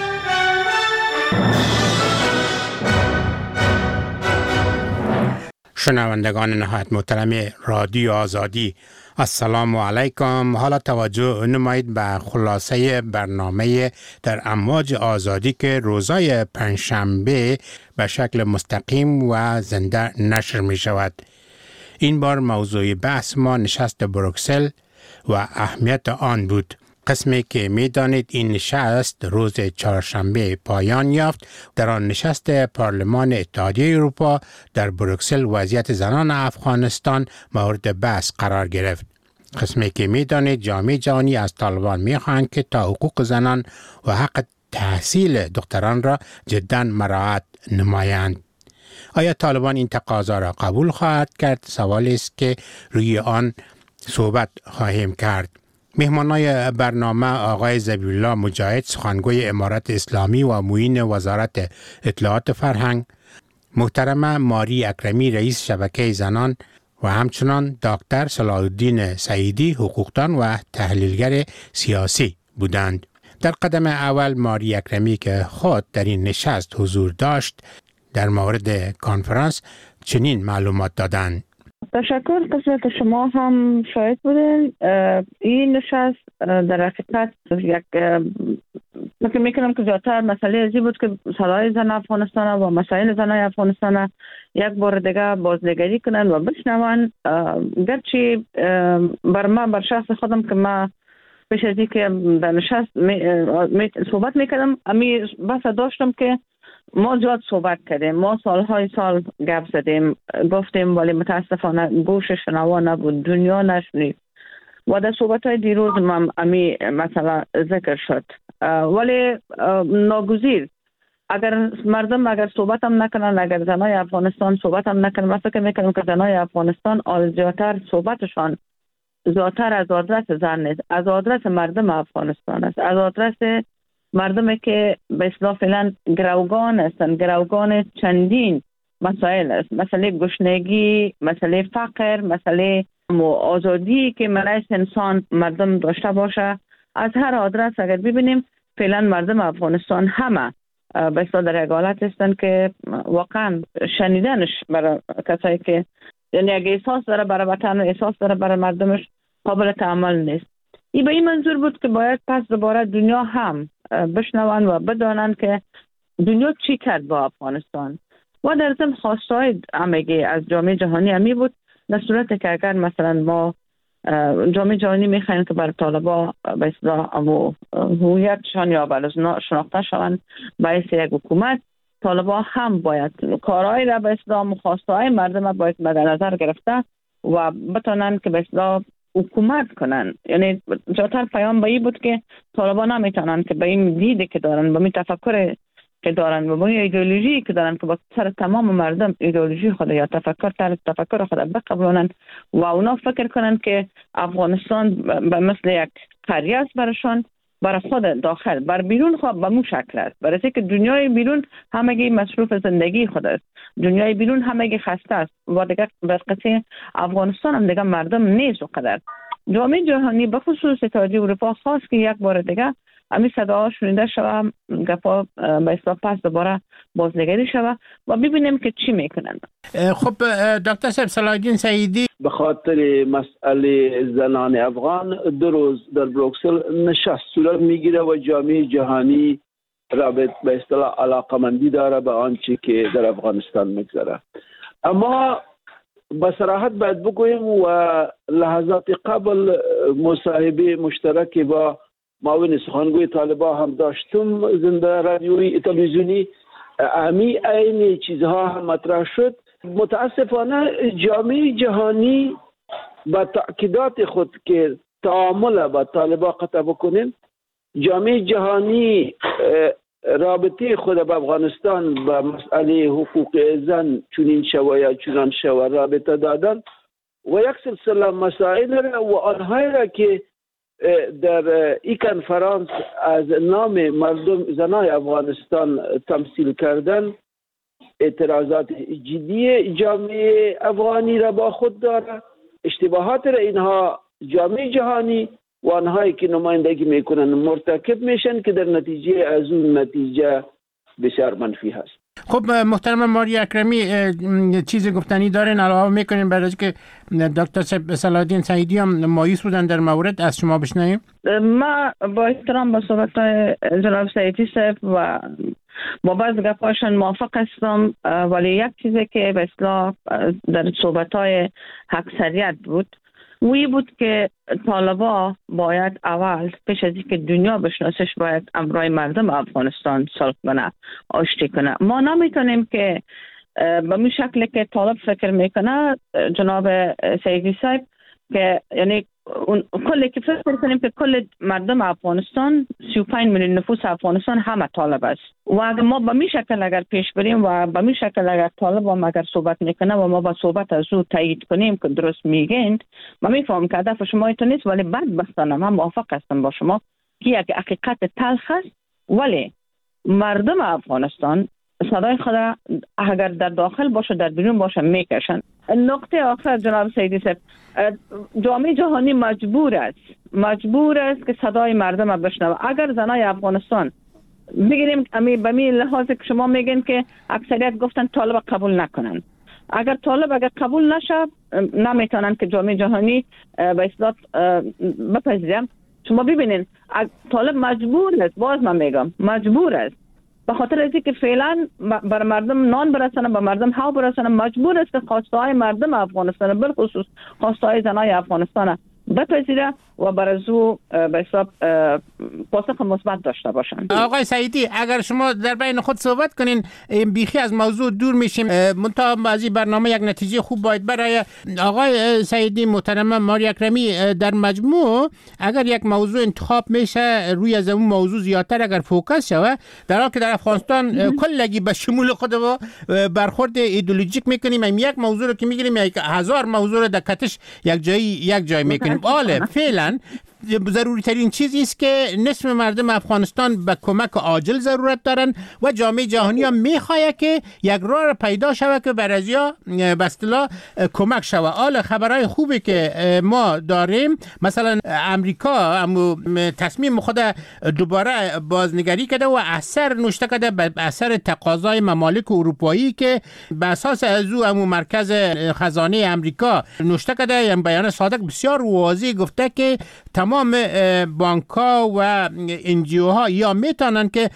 شنوندگان نهایت محترم رادیو آزادی، السلام علیکم. حالا توجه نمایید به خلاصه برنامه در امواج آزادی که روزهای پنجشنبه به شکل مستقیم و زنده نشر می شود. این بار موضوع بحث ما نشست بروکسل و اهمیت آن بود. قسمی که می دانید این نشست روز چهارشنبه پایان یافت. در آن نشست پارلمان اتحادیه اروپا در بروکسل وضعیت زنان افغانستان مورد بحث قرار گرفت. قسمی که می دانید جامعه جهانی از طالبان می خواهند که تا حقوق زنان و حق تحصیل دختران را جدا مراعات نمایند. آیا طالبان این تقاضا را قبول خواهد کرد؟ سوالی است که روی آن صحبت خواهیم کرد. مهمانای برنامه آقای ذبیحالله مجاهد، سخنگوی امارت اسلامی و معین وزارت اطلاعات فرهنگ، محترمه ماری اکرمی رئیس شبکه زنان و همچنان دکتر صلاح الدین سعیدی حقوقدان و تحلیلگر سیاسی بودند. در قدم اول ماری اکرمی که خود در این نشست حضور داشت در مورد کنفرانس چنین معلومات دادند. تشکر، قسمت شما هم شاهد بودین. این نشست در حقیقت یک فکر میکنم که زیادتر مسئله ازی بود که صدای زن افغانستان و مسائل زنای افغانستان یک بار دیگه بازنگری کنن و بشنون. گرچه بر من، بر شخص خودم که ما پیش از که در نشست صحبت میکردم، امی بحث داشتم که ما زیاد صحبت کردیم، ما سالهای سال گپ زدیم، گفتیم، ولی متاسفانه گوش شنوا نبود، دنیا نشنید و در صحبتهای دیروز امی مثلا ذکر شد. ولی ناگزیر اگر مردم اگر صحبت هم نکنن، اگر زنای افغانستان صحبت هم نکنن، من فکر میکنم که زنای افغانستان زیادتر صحبتشان زیادتر از آدرس زن نیست، از آدرس مردم افغانستان است، از آدرس مردمی که به اصطلاح فعلا گروگان هستند، گروگان چندین مسائل است. مسئله گشنگی، مسئله فقر، مسئله آزادی که ملای انسان مردم داشته باشه. از هر آدرس اگر ببینیم فعلا مردم افغانستان همه به اصطلاح در یک حالت هستند که واقعا شنیدنش برای کسایی که یعنی اگه احساس داره برای وطن و احساس داره برای مردمش قابل تحمل نیست. این به این منظور بود که باید پس دوباره دنیا هم بشنون و بدانند که دنیا چی کرد با افغانستان و در ضمن خواستهای همگی از جامعه جهانی همی بود، در صورتی که اگر مثلا ما جامعه جهانی میخواین که برای طالبا به اصطلاح هویتشان یا برای شناخته شوند باعث یک حکومت، طالبا هم باید کارهای را به اصطلاح مخواستهای مردم باید مد نظر گرفته و بتونن که به اصطلاح حکومت کنن. یعنی جاتر پیام به این بود که طالبا نمیتونن که به این دیده که دارن، به این تفکر که دارن و به این ایدئولوژی که دارن که با سر تمام مردم ایدئولوژی خود یا تفکر خود بقبلونن و اونا فکر کنن که افغانستان به مثل یک قریه است برشان، برای خود داخل بر بیرون خود به مو شکل است، برای که دنیای بیرون همگی مصروف زندگی خود است، دنیای بیرون همگی خسته است و دیگه برقصه افغانستان هم دیگه مردم نیست. و قدر جامعه جهانی به خصوص اتحادیه اروپا خواست که یک بار دیگه امی صداها شنیده شوه، گپا به اصطلاح پس دوباره بازنگری شوه و ببینیم که چی میکنن. خب دکتر صلاح الدین سعیدی، به خاطر مسئله زنان افغان 2 روز در بروکسل نشست صورت میگیره و جامعه جهانی را به اصطلاح علاقمندی داره به آنچه که در افغانستان میگذره. اما با صراحت باید بگویم و لحظات قبل مصاحبه مشترک با معاون سخنگوی طالبان هم داشتم زنده رادیویی تلویزیونی، امی این چیزها هم مطرح شد. متاسفانه جامعه جهانی با تأکیدات خود که تعامل با طالبان قطع بکنیم، جامعه جهانی رابطه خود با افغانستان با مسئله حقوق زن چونین شوه یا چونان شوه رابطه دادن و یک سلسله مسائل را و آنهایی را که در این کنفرانس از نام مردم زنای افغانستان تمثیل کردن اعتراضات جدی جامعه افغانی را با خود داره. اشتباهات را اینها جامعه جهانی و آنهایی که نمایندگی میکنن مرتکب میشن که در نتیجه از اون نتیجه بسیار منفی هست. خب محترم ماری اکرمی، چیز گفتنی دارین علاوه میکنین برای که دکتر صلاح الدین سعیدی هم مایوس بودن در مورد، از شما بشنویم؟ ما با احترام با صحبت جناب سعیدی صاحب و با بعض گپاشون موافق هستم، ولی یک چیزی که به اصطلاح در صحبت‌های اکثریت بود وی بود که طالبا باید اول پیش از اینکه دنیا بشناسش باید امرای مردم افغانستان صلح کنه، آشتی کنه. ما نمیتونیم که به این شکل که طالب فکر میکنه جناب سعیدی صاحب که یعنی کلی که فکر کنیم که کل مردم افغانستان 35 میلیون نفوس افغانستان همه طالب است و اگر ما به این شکل اگر پیش بریم و به این شکل اگر طالب هم اگر صحبت میکنه و ما با صحبت از او تایید کنیم که درست میگین، من میفهم که هدف شما ایتون نیست، ولی بدبختانه من موافق هستم با شما که یک حقیقت تلخ است، ولی مردم افغانستان صدای خود اگر در داخل باشه در بیرون باشه میکشن. نقطه آخر جناب سعیدی صاحب، جامعه جهانی مجبور است که صدای مردم بشنوه. اگر زنای افغانستان بگیریم به می لحاظ که شما میگین که اکثریت گفتن طالب قبول نکنن، اگر قبول نشه نمیتونن که جامعه جهانی به اصطلاح بپذیره. شما ببینین طالب مجبور است، باز من میگم مجبور است به خاطر از اینکه فعلا بر مردم نان برسانه، به مردم هوا برسانه، مجبور است که خواستهای مردم افغانستان بالخصوص خواستهای زنای افغانستان بپذیره و برای او به حساب پاسخ مثبت داشته باشن. آقای سعیدی، اگر شما در بین خود صحبت کنین بیخی از موضوع دور میشیم، منتها از این برنامه یک نتیجه خوب باید برای آقای سعیدی محترم ماری اکرمی. در مجموع اگر یک موضوع انتخاب میشه روی از اون موضوع زیادتر اگر فوکس شوه، در حالی که در افغانستان کلگی به شمول خود و برخورد ایدئولوژیک میکنیم، یک موضوع رو که میگیریم 1000 موضوع رو در کتش یک جای میکنیم. بله فعلا ضروری ترین چیزی است که نصف مردم افغانستان به کمک عاجل ضرورت دارن و جامعه جهانی هم میخواد که یک راه پیدا شود که بر ازیا به اصطلاح کمک شود. حالا خبرهای خوبی که ما داریم، مثلا امریکا تصمیم خود دوباره بازنگری کرده و اثر نوشته کرده به اثر تقاضای ممالک اروپایی که به اساس از او مرکز خزانه امریکا نوشته کرده، یعنی بیان صادق بسیار واضح گفته که تمام بانک‌ها و انجیوها یا میتونن که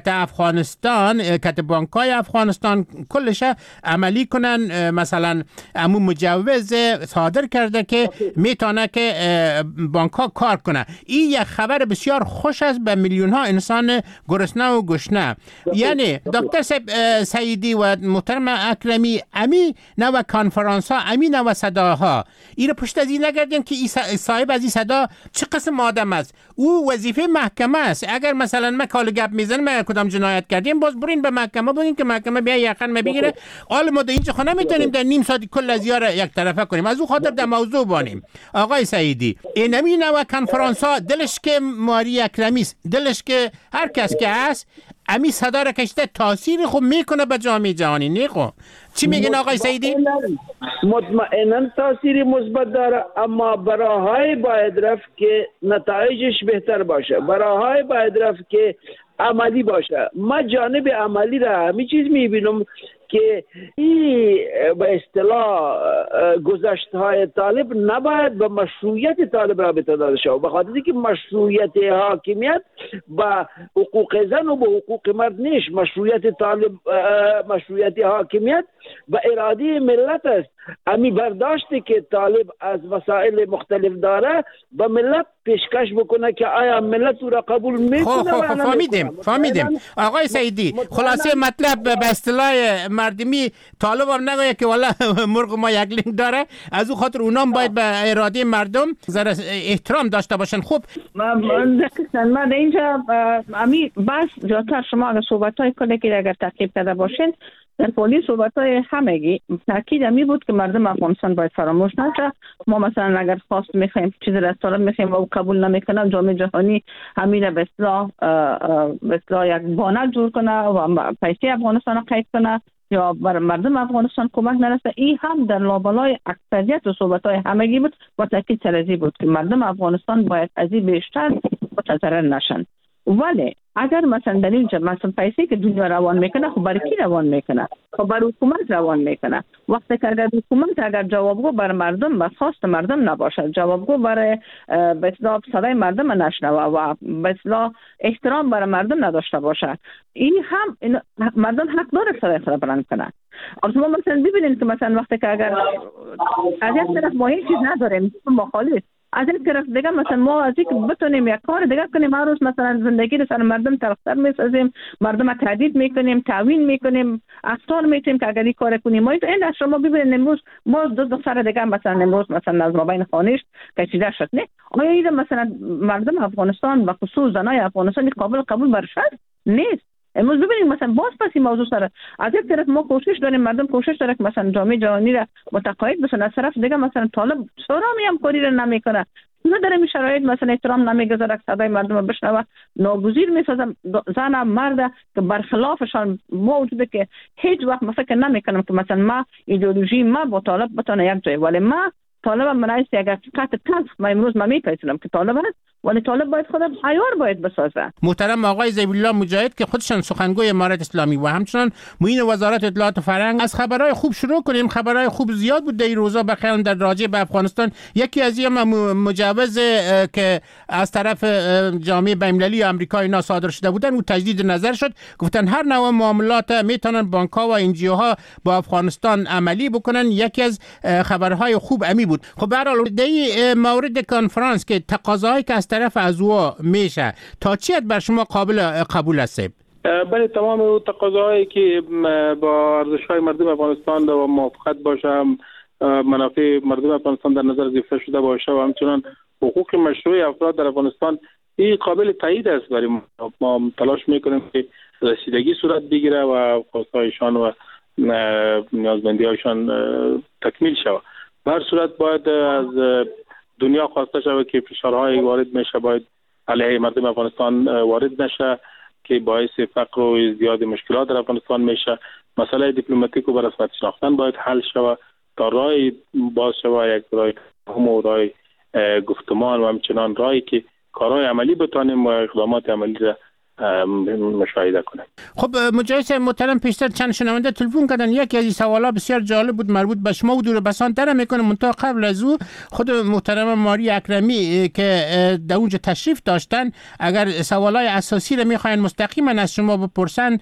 کت بانک‌های افغانستان کلش عملی کنن. مثلا امو مجوز صادر کرده که میتونه که بانک‌ها کار کنه. این یک خبر بسیار خوش است به میلیون ها انسان گرسنه و گشنه. یعنی دکتر سعیدی و محترم اکرمی، امی نو کانفرانس ها، امی نو صداها، این پشت از این نگردیم که صاحب از این صدا چه قسم آدم است. او وظیفه محکمه است. اگر مثلا ما کال گپ میزنیم ما کدام جنایت کردیم، باز برین به محکمه بگین که محکمه بیا یقین ما بگیره. حالا ما در اینجا خونه میتونیم در نیم ساعت کل از یار یک طرفه کنیم. از او خاطر در موضوع بانیم. آقای سعیدی، اینمی نو کانفرانس ها دلش که ماری اکرمی است، دلش که هر کس که هست امی صدا را کشته تاثیر خوب میکنه به جامعه جهانی. نیخو چی میگن آقای سعیدی؟ مطمئنا تاثیر مثبت داره، اما براهای باید رفت که نتایجش بهتر باشه، براهای باید رفت که عملی باشه. ما جانب عملی را همین چیز میبینم که این به اصطلاح گذشته‌های طالب نباید به مشروعیت طالب رابطه داده شود، به خاطر اینکه مشروعیت حاکمیت با حقوق زن و به حقوق مرد نیست. مشروعیت طالب، مشروعیت حاکمیت به اراده ملت است. امی برداشتی که طالب از مسائل مختلف داره به ملت پیشکش بکنه که آیا ملت او را قبول میکنه. فهمیدیم آقای سعیدی. خلاصه مطلب به اصطلاح مردمی طالب هم نگویه که والله مرغ ما یک لنگ داره، از او خاطر اونام باید به اراده مردم ذره احترام داشته باشن. خوب من اینجا امی بس جاتر شما اگر صحبت‌های کلی که اگر تعقیب کرده باشین در پولی صحبت‌های همگی تاکید می بود که مردم افغانستان باید فراموش نشه. ما مثلا اگر خواست می‌خوایم چیزی را طالب می‌خوایم و قبول نمی‌کنه، جامعه جهانی همین به اصطلاح یک بانک جور کنه و پیسه افغانستان را قید کنه یا بر مردم افغانستان کمک نرسه. این هم در لابلای اکثریت و صحبت‌های همگی بود و تاکید سرازی بود که مردم افغانستان باید از این بیشتر متضرر نشن. ولی اگر مثلا در اینجا مثلا پیسه که دنیا روان میکنه، خب برای کی روان میکنه؟ خب برای حکومت روان میکنه. وقتی که اگر حکومت اگر جوابگو بر مردم و خواست مردم نباشه، جوابگو برای به اصطلاح صدای مردم نشنوه و به اصطلاح احترام برای مردم نداشته باشه، این هم مردم حق داره صدای خود بلند کنه. شما مثلا ببینید که مثلا وقتی که اگر از یک طرف ما هیچ چیز نداریم مخالف، از این طرف دیگه مثلا ما از اینکه بتونیم یک کار دیگه کنیم، هر روز مثلا زندگی رو سر مردم تلختر میسازیم، مردم تهدید میکنیم، تعوین میکنیم، اخطار میتیم که اگر این کار کنیم. ما این از شما ببینید امروز ما دو دختر دیگه مثلا امروز مثلا از مابین خانش کشیده شد. نه آیا این مثلا مردم افغانستان و خصوص زنای افغانستان قابل قبول برشد نیست؟ امروز ببینید مثلا باز پس این موضوع سره از یک طرف ما کوشش داریم، مردم کوشش داره که مثلا جامعه جهانی را متقاعد بشن، از طرف دیگه مثلا طالب سرامی هم کاری را نمیکنه، نه در این شرایط مثلا احترام نمیگذاره که صدای مردم رو بشنوه، ناگزیر میسازه زن مرد که برخلافشان موجوده که هیچ وقت ما فکر نمیکنم که مثلا ما ایدئولوژی ما با طالب بتونه یک جای، ولی ما طالب هم منایست اگر قطع تلخ ما امروز ما میپیسونم که طالب هست، ولی طالب باید خودم عیار باید بسازه. محترم آقای ضیاءالله مجاهد که خودشان سخنگوی امارت اسلامی و همچنان معین وزارت اطلاعات و فرهنگ، از خبرهای خوب شروع کنیم. خبرهای خوب زیاد بود در این روزا بخیرم در راجع به افغانستان. یکی از این مجوز که از طرف جامعه بین‌المللی آمریکا اینا صادر شده بودن و تجدید نظر شد، گفتن هر نوع معاملات میتونن بانک‌ها و انجیوها با افغانستان عملی بکنن. یکی از خبرهای خوب امی بود. خب به هر حال در مورد کنفرانس که تقاضاهایی که از طرف عضو میشه تا چی حد بر شما قابل قبول است؟ بله، تمام تقاضاهایی که با ارزش‌های مردم افغانستان و موافقت باشه، منافع مردم افغانستان در نظر گرفته شده باشه و همچنان حقوق مشروع افراد در افغانستان، این قابل تایید است. برای ما تلاش میکنیم که رسیدگی صورت بگیره و خواستهایشان و نیازمندی‌هایشان تکمیل شود. به هر صورت باید از دنیا خواسته شود که فشارهای وارد میشه باید علیه مردم افغانستان وارد نشه که باعث فقر و زیاد مشکلات در افغانستان میشه. مسئله دیپلماتیک و به رسمیت شناختن باید حل شود تا راه باز شود، یک راه تفاهم و راه گفتمان و همچنان راهی که کارهای عملی بتانیم و اقدامات عملی را مشاهده کنیم. خب مجاهد محترم، پیشتر چند شنونده تلفن کردن، یکی از این سوالا بسیار جالب بود، مربوط به شما و دور بسان تر میکنه. منتها قبل از او خود محترم ماری اکرمی که در اونجا تشریف داشتن، اگر سوالای اساسی رو میخواین مستقیما از شما بپرسن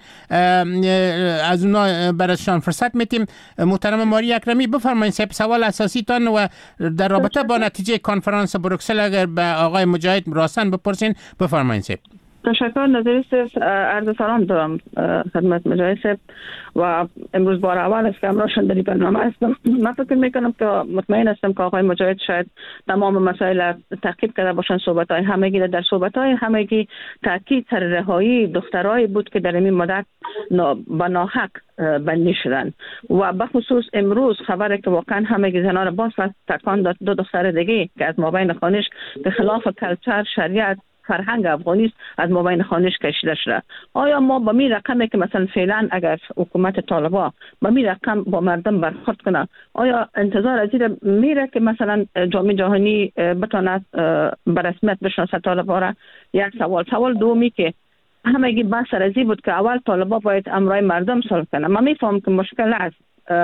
از اونا براشون فرصت میتیم. محترم ماری اکرمی بفرمایید سوال اساسی تان و در رابطه با نتیجه کنفرانس بروکسل اگر به آقای مجاهد راسن بپرسین بفرمایید. تشکر. نظری صاحب عرض سلام دارم خدمت مجاهد صاحب و امروز بار اول است که همراهشان در این برنامه هستم. من فکر میکنم که مطمئن هستم که آقای مجاهد شاید تمام مسائل تعقیب کرده باشن. صحبت‌های همگی در صحبت‌های همگی تاکید سر رهایی دخترایی بود که در این مدت به ناحق بندی شدن و به خصوص امروز خبره که واقعا همگی زنان را باز تکان داد. دو دختر دیگه که از مابین خانش به خلاف کلچر شریعت فرهنگ افغانی از مابین خانش کشیده شده. آیا ما با می رقمی که مثلا فعلا اگر حکومت طالبان با می رقم با مردم برخورد کنه، آیا انتظار از این میره که مثلا جامعه جهانی بتواند به رسمیت بشناسه طالبان را؟ یک سوال دومی که همگی بحث رزی بود که اول طالبان باید امرای مردم صلح کنه. من میفهم که مشکل است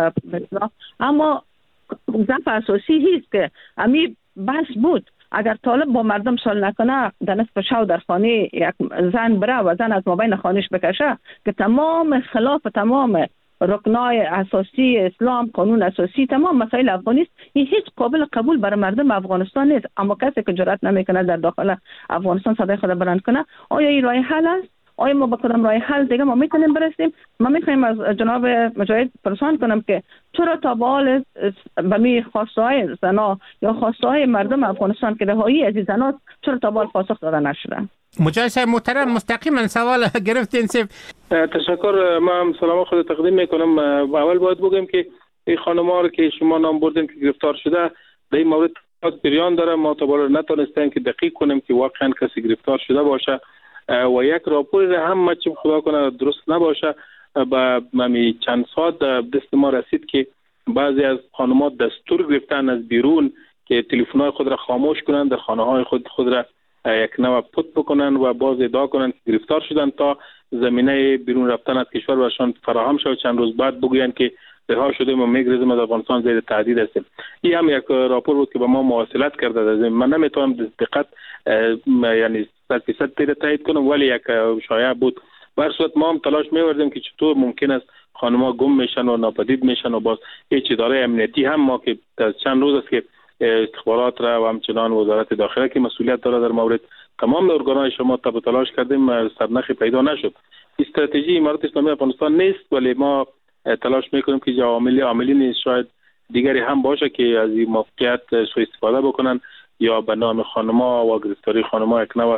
اما ضعف اساسی هیست که امی بحث بود اگر طالب با مردم صلح نکنه در نصف شو در خانه یک زن بره و زن از مابین خانش بکشه که تمام خلاف تمام رکنای اساسی اسلام، قانون اساسی، تمام مسائل افغانی است، این هیچ قابل قبول برای مردم افغانستان نیست. اما کسی که جرأت نمیکنه در داخل افغانستان صدای خود بلند کنه، آیا این راه حل است؟ آیا ما با کدام راه حل دیگه ما میتونیم برسیم؟ ما میخوایم از جناب مجاهد پرسان کنم که چرا تا به حال به می خواستهای زنا یا خواستهای مردم افغانستان که رهایی از این زنا چرا تا به حال پاسخ داده نشده؟ مجاهد صاحب محترم مستقیما سوال گرفتین صاحب. تشکر. من هم سلام خود تقدیم میکنم. اول باید بگم که این خانم‌ها رو که شما نام بردین که گرفتار شده در این مورد جریان داره. ما تا بالا نتونستیم که دقیق کنیم که واقعا کسی گرفتار شده باشه و یک راپور را هم ما چه خدا کنه درست نباشه. با ممی چند ساعت دست ما رسید که بعضی از خانم‌ها دستور گرفتن از بیرون که تلفن‌های خود را خاموش کنند، در خانه‌های خود را یک نوع پت بکنن و باز ادعا کنند که گرفتار شدن تا زمینه بیرون رفتن از کشور برشان فراهم شود. چند روز بعد بگویند که رها شده و میگریزیم از افغانستان زیر تهدید هستیم. این هم یک راپور بود که با ما مواصلت کرده. من نمیتونم دقت یعنی 100% تایید کنم ولی یک شایعه بود. به هر صورت ما هم تلاش می‌وردیم که چطور ممکن است خانم‌ها گم میشن و ناپدید میشن و باز هیچ اداره امنیتی هم ما که چند روز است که استخبارات را و همچنان وزارت داخله که مسئولیت داره در مورد تمام ارگان‌های شما تلاش کردیم سرنخی پیدا نشد. استراتژی امارات اسلامی افغانستان نیست ولی ما تلاش میکنیم که عاملین شاید دیگری هم باشه که از این موقعیت سوء استفاده بکنن یا به نام خانم‌ها و گرفتاری خانم‌ها یک نوع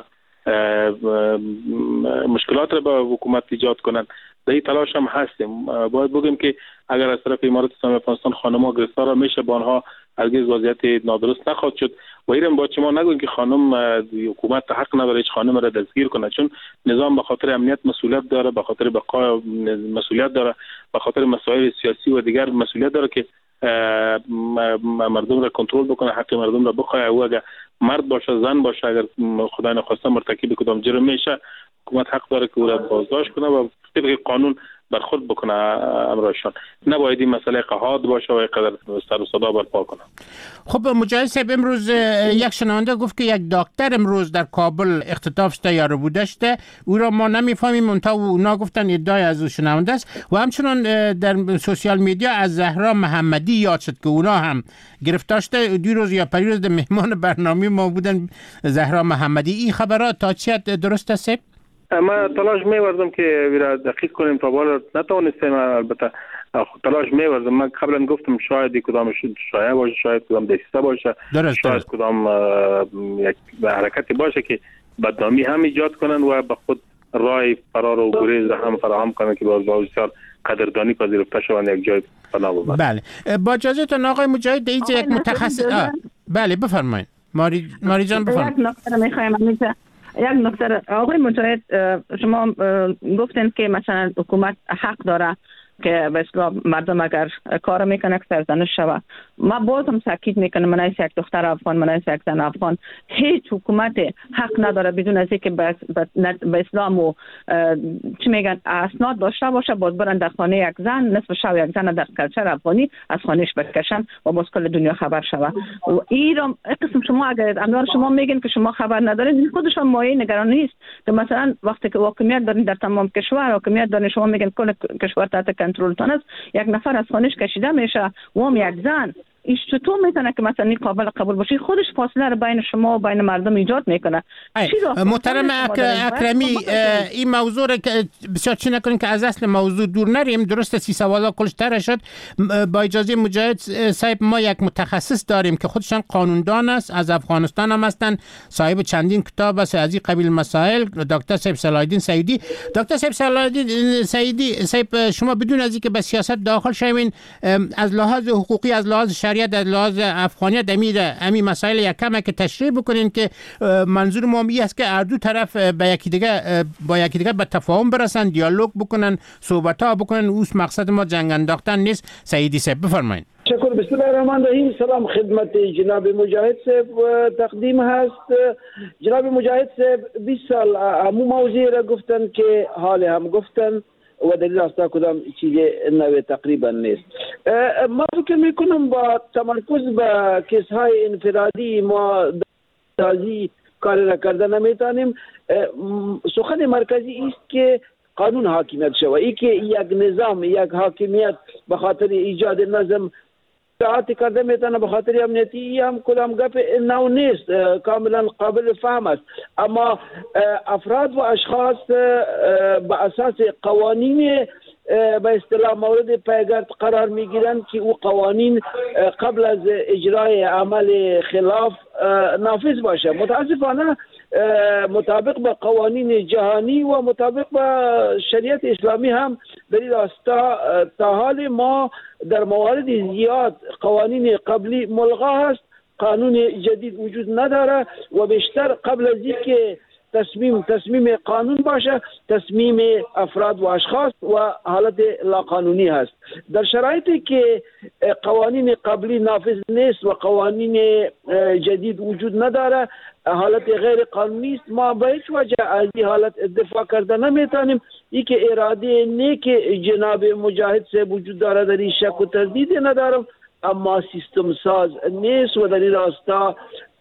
مشکلات را به حکومت ایجاد کنند. در این تلاش هم هستیم. باید بگیم که اگر از طرف امارات اسلامی افغانستان خانم‌ها گرفتار میشه با آنها هرگز وضعیت نادرست نخواهد شد و اینم با شما نگوییم که خانم حکومت حق نداره هیچ خانم را دستگیر کنه، چون نظام به خاطر امنیت مسئولیت داره، به خاطر بقا مسئولیت داره، به خاطر مسائل سیاسی و دیگر مسئولیت داره که مردم را کنترل بکنه، حق مردم را بخواه. او اگر مرد باشه زن باشه اگر خدای نخواسته مرتکب کدام جرم میشه حکومت حق داره که او را بازداشت کنه و طبق قانون برخورد بکنه امرایشان. نباید این مسئله قحاط باشه و اینقدر سر و صدا برپا کنه. خب مجاهد صاحب امروز یک شنونده گفت که یک دکتر امروز در کابل اختطاف شده یا رو داشته، او را ما نمیفهمیم، منتها اونا گفتن ادعای از او شنونده است. و همچنان در سوشیال میدیا از زهرا محمدی یاد شد که اونا هم گرفتار شده. دیروز یا پریروز در مهمان برنامه ما بودن زهرا محمدی. این خبرات تا چه درست است؟ ما تلاش می‌وردم که ویرا دقیق کنیم تا بالا نتوانستیم. البته تلاش می‌وردم. من قبلا گفتم شاید کدام شایعه باشه، شاید کدام دسیسه باشه، شاید کدام یک حرکتی باشه که بدنامی هم ایجاد کنن و به خود راه فرار و گریز هم فراهم کنن که باز بسیار قدردانی پذیرفته شوند یک جای پناه ببرند. بله با اجازهتون آقای مجاهد اینجا یک متخصص بله بفرمایید. ماری جان بفرمایید. یک نکته میخوایم یک نکته آقای مجاهد، شما گفتن که مثلا حکومت حق داره که به اصطلاح مردم اگر کار میکنه که سرزنش شوه. ما باز هم تاکید میکنم، من از یک دختر افغان، من از یک زن افغان، هیچ حکومت حق نداره بدون از اینکه به اسلام و چی میگن اسناد داشته باشه باز برن در خانه یک زن، نصف شو یک زن در کلچر افغانی از خانهش بکشن و باز کل دنیا خبر شوه. و این قسم شما اگر امروز شما میگن که شما خبر ندارید، خودشون مایه نگرانی نیست که مثلا وقتی که حاکمیت دارین در تمام کشور، حاکمیت دارین، شما میگن کل کشور تحت کنترلتان است، یک نفر از خانهش کشیده میشه و هم یک زن، این چطور میتونه که مثلا این قابل قبول باشه؟ خودش فاصله رو بین شما و بین مردم ایجاد میکنه. محترم اکرمی، این موضوع رو که بسیار چی نکنیم که از اصل موضوع دور نریم. درسته 30 سوالا کلش تر شد. با اجازه مجاهد صاحب، ما یک متخصص داریم که خودشان قانوندان است، از افغانستان هم هستن، صاحب چندین کتاب است از این قبیل مسائل، دکتر صاحب صلاح الدین سعیدی. دکتر صاحب صلاح الدین سعیدی صاحب، شما بدون از اینکه به سیاست داخل شوین، از لحاظ حقوقی، از لحاظ شریعت، از لحاظ افغانیت امی مسائل یکم که تشریح بکنین که منظور ما این است که هر دو طرف با یکی دیگه به تفاهم برسن، دیالوگ بکنن، صحبت‌ها بکنن. اوس مقصد ما جنگ انداختن نیست. سعیدی صاحب بفرمایید. شکر. بسم الله الرحمن الرحیم. سلام خدمت جناب مجاهد صاحب تقدیم هست. جناب مجاهد صاحب 20 سال همون موضوع را گفتن که حال هم گفتن و دلیل استا کدام چیز نوی تقریبا نیست. ما فکر میکنم با تمرکز به کیس‌های انفرادی ما دازی کار را کردن نمیتونیم. سخن مرکزی است که قانون حاکمیت شود، ای که یک نظام، یک حاکمیت به خاطر ایجاد نظم اطاعت کرده میتونه، به خاطر امنیتی هم کدام گپ نو نیست، کاملا قابل فهم است. اما افراد و اشخاص به اساس قوانین به اصطلاح مورد پیگرد قرار میگیرند که او قوانین قبل از اجرای عمل خلاف نافذ باشه. متاسفانه مطابق با قوانین جهانی و مطابق با شریعت اسلامی هم دلیل راستا تا حال ما در موارد زیاد قوانین قبلی ملغا هست، قانون جدید وجود نداره و بیشتر قبل از اینکه تصمیم قانون باشه، تصمیم افراد و اشخاص و حالت لاقانونی هست. در شرایطی که قوانین قبلی نافذ نیست و قوانین جدید وجود نداره، حالت غیر قانونی است، ما به هیچ وجه از این حالت دفاع کرده نمیتونیم. ای که اراده نیک جناب مجاهد صاحب وجود داره، در این شک و تردید ندارم، اما سیستم ساز نیست و در این راستا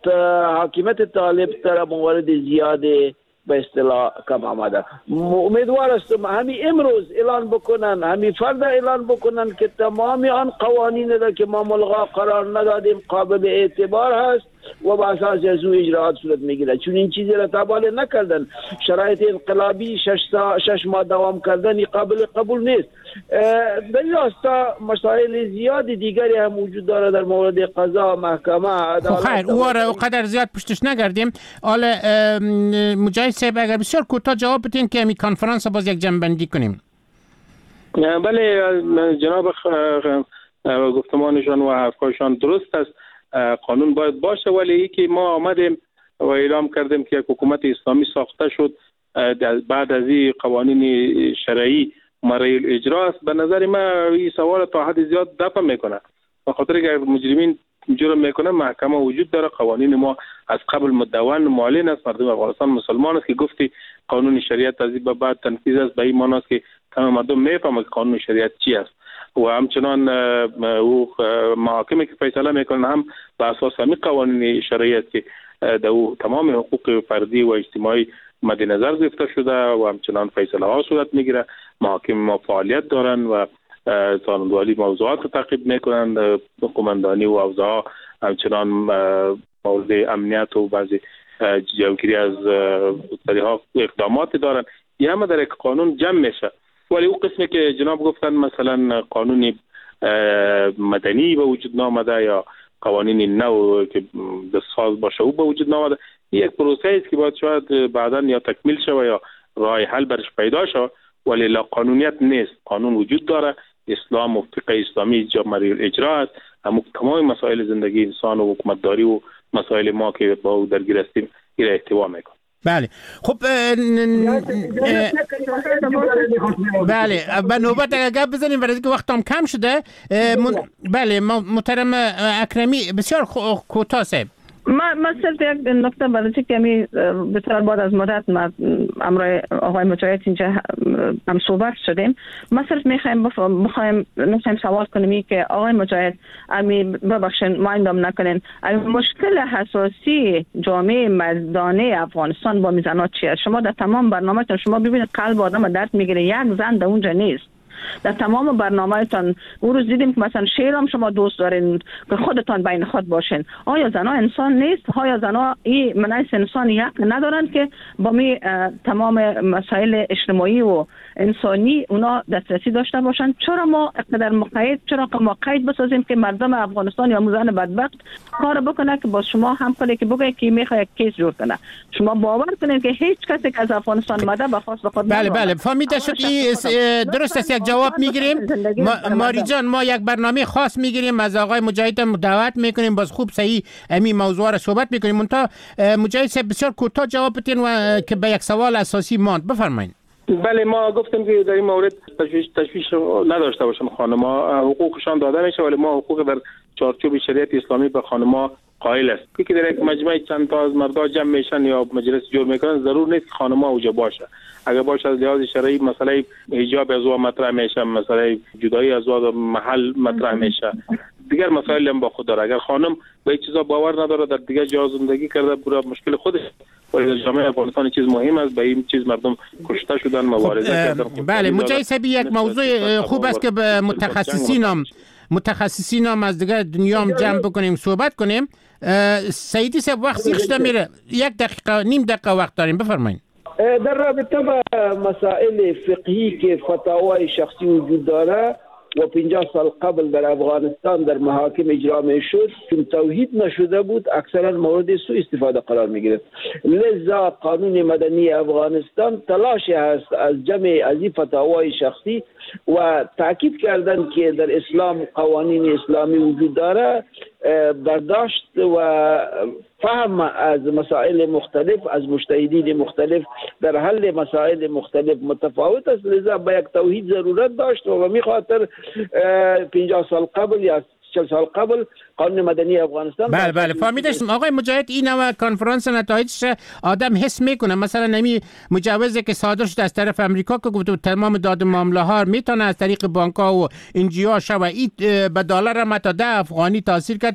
حاکمیت طالب در موارد زیاد به اصطلاح کم آمده. امیدوار هستم همین امروز اعلان بکنن، همین فردا اعلان بکنن که تمام آن قوانین را که ما ملغا قرار ندادیم قابل اعتبار هست و با اساس از او اجراعات صورت میگیره. چون این چیزی را تابع نکردن، شرایط انقلابی 6 ماه دوام کردن قابل قبول نیست. در این راستا مسائل زیاد دیگری هم وجود داره در مورد قضا، محکمه، عدالت. خیر، او قدر زیاد پشتش نگردیم. حالا مجاهد صاحب اگر بسیار کوتاه جواب بدین که می کنفرانس باز یک جنبندی کنیم. بله جناب، گفتمانشان و حرفشان درست است. قانون باید باشه، ولی ای که ما آمدیم و اعلام کردیم که یک حکومت اسلامی ساخته شد بعد از این قوانین شرعی مرحله اجرا است. به نظر من این سوال تا حد زیاد دفع میکنه، به خاطر که مجرمین جرم میکنه محکمه وجود داره، قوانین ما از قبل مدون معلن است. مردم افغانستان مسلمان است که گفتی قانون شریعت از این به بعد تنفیذ است، به این معنی است که تمام مردم میفهمند قانون شریعت چی است و همچنان او محاکمی که فیصله میکنن هم به اساس همین قوانین شریعت که در او تمام حقوق فردی و اجتماعی مد نظر گرفته شده و همچنان فیصله ها صورت میگیره. محاکم ما فعالیت دارن و سالمندوالی موضوعات رو تعقیب میکنن، قماندانی و اوضاع همچنان مورد امنیت و بعضی جلوگیری از ها اقدامات دارن. این همه در یک قانون جمع میشه. ولی او قسمی که جناب گفتن مثلا قانون مدنی به وجود نامده یا قوانین نو که دستساز باشه او به وجود نامده، یک پروسه است که باید شاید بعدا یا تکمیل شود یا راه حل برش پیدا شود، ولی لا قانونیت نیست. قانون وجود داره، اسلام و فقه اسلامی مرحله اجرا است، تمام مسائل زندگی انسان و حکومتداری و مسائل ما که با او درگیر هستیم این را احتوا میکنه. بله خب بله به نوبت اگر گپ بزنیم برای که وقتم کم شده. بله محترم اکرمی بسیار کوتاه صاحب. من صرف یک نکته برای که کمی بسیار بعد از مدت ما امروز آقای مجاهد اینجا هم صحبت شدیم. ما صرف میخوایم سوال کنیم که آقای مجاهد ببخشید ما اندام نکنین مشکل حساسی جامعه مردانه افغانستان با میزنات چیه؟ شما در تمام برنامه‌تون شما ببینید قلب آدم درد میگیره، یک زن در اونجا نیست. در تمام برنامه‌تان اون روز دیدیم که مثلا شیرام شما دوست دارین که خودتان بین خود باشین. آیا زنها انسان نیست؟ آیا زنها این منایس انسان یک ندارن که با می تمام مسائل اجتماعی و انسانی اونا دسترسی داشته باشن؟ چرا ما اقدر ما قید بسازیم که مردم افغانستان یا زن بدبخت کار بکنه که با شما هم کنه که بگه که میخواد یک کیس جور کنه؟ شما باور کنین که هیچ کسی که از افغانستان اومده بخواست بخواد بله فهمیده شد. درست است. یک جواب میگیریم. ماری جان ما یک برنامه خاص میگیریم از آقای مجاهد دعوت میکنیم باز خوب صحیح امی موضوع را صحبت میکنیم. منتها مجاهد صاحب بسیار کوتاه جواب بدین و که به یک سوال اساسی ماند. بفرمایید. بله ما گفتیم که در این مورد تشویش نداشته باشم. خانم‌ها حقوقشان داده میشه ولی ما حقوق در چارچوب شریعت اسلامی به خانم‌ها قائل است. که در یک مجمع چند تا از مردا جمع میشن یا مجلس جور میکنن ضرور نیست خانم‌ها اوجا باشه. اگر باشه از لحاظ شرعی مسئله حجاب از او مطرح میشه، مسئله جدایی از او محل مطرح میشه، دیگر مسائل هم با خود داره. اگر خانم به چیزا باور نداره در دیگر جا زندگی کرده برای مشکل خودش. ولی جامعه افغانستان چیز مهم است، به این چیز مردم کشته شدن، مبارزه کردن. بله مجاهد صاحب یک موضوع خوب است که به متخصصین هم از دیگر دنیا هم جمع بکنیم صحبت کنیم. سیدی صاحب وقت سیخشته میره، یک دقیقه نیم دقیقه وقت داریم. بفرمایید. در رابطه با مسائل فقهی که فتاوای شخصی وجود داره و 50 سال قبل در افغانستان در محاکم اجرا میشد چون توحید نشده بود اکثرا مورد سوء استفاده قرار میگرفت. لذا قانون مدنی افغانستان تلاشی هست از جمع از این فتاوای شخصی و تاکید کردن که در اسلام قوانین اسلامی وجود داره، برداشت و فهم از مسائل مختلف از مجتهدین مختلف در حل مسائل مختلف متفاوت است. لذا با یک توحید ضرورت داشت و به خاطر 50 سال قبل یا 40 سال قبل قانون مدنی افغانستان. بله فهمیدم آقای مجاهد. این نوع کنفرانس نتایجش آدم حس میکنه. مثلا نمی مجوزی که صادر شده از طرف امریکا که گفت تمام داد معامله ها میتونه از طریق بانک ها و انجیو ها و این به دلار هم تا 10 افغانی تاثیر کرد،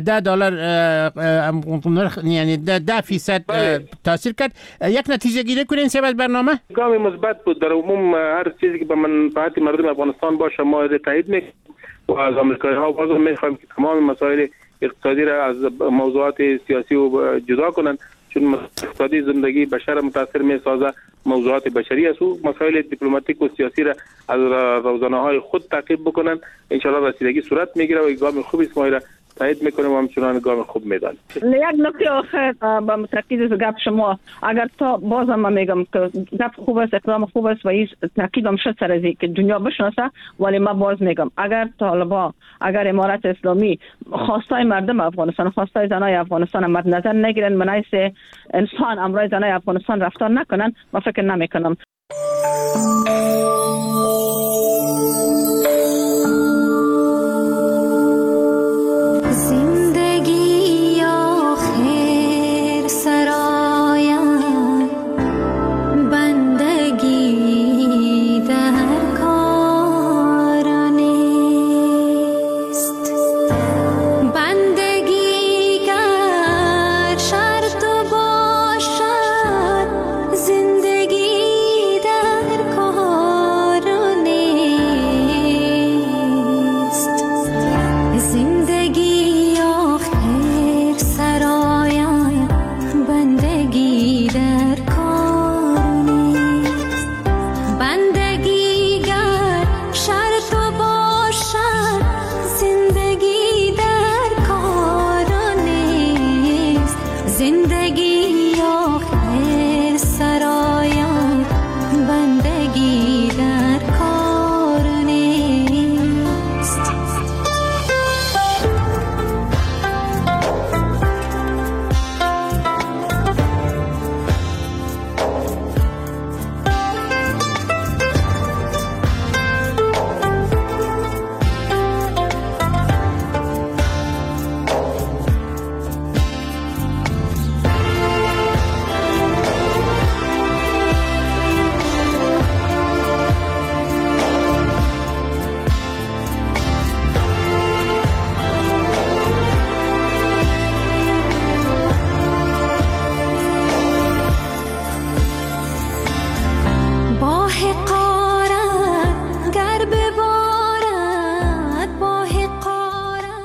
$10 یعنی 10% تاثیر کرد. یک نتیجه گیری کنین سه از برنامه گام مثبت بود. در عموم هر چیزی که به منفعت مردم افغانستان باشه ما تایید میکنیم و از آمریکایی ها باز میخوایم که تمام مسائل اقتصادی را از موضوعات سیاسی و جدا کنند، چون اقتصادی زندگی بشر متاثر میسازه. موضوعات بشری است و مسائل دیپلماتیک و سیاسی را از روزانه های خود تعقیب بکنن. ان شاء الله رسیدگی صورت میگیره و گام خوبی است. ما را تایید میکنیم و همچنان گام خوب میدانیم. یک نکته آخر با تاکید گپ شما، اگر تا بازم من میگم که گپ خوب است، اقدام خوب است و این تاکیدم شد سر از که دنیا بشناسه، ولی من باز میگم اگر طالبان، اگر امارت اسلامی خواستای مردم افغانستان، خواستای زنای افغانستان مد نظر نگیرن، منایس انسان امروز زنای افغانستان رفتار نکنن، من فکر نمیکنم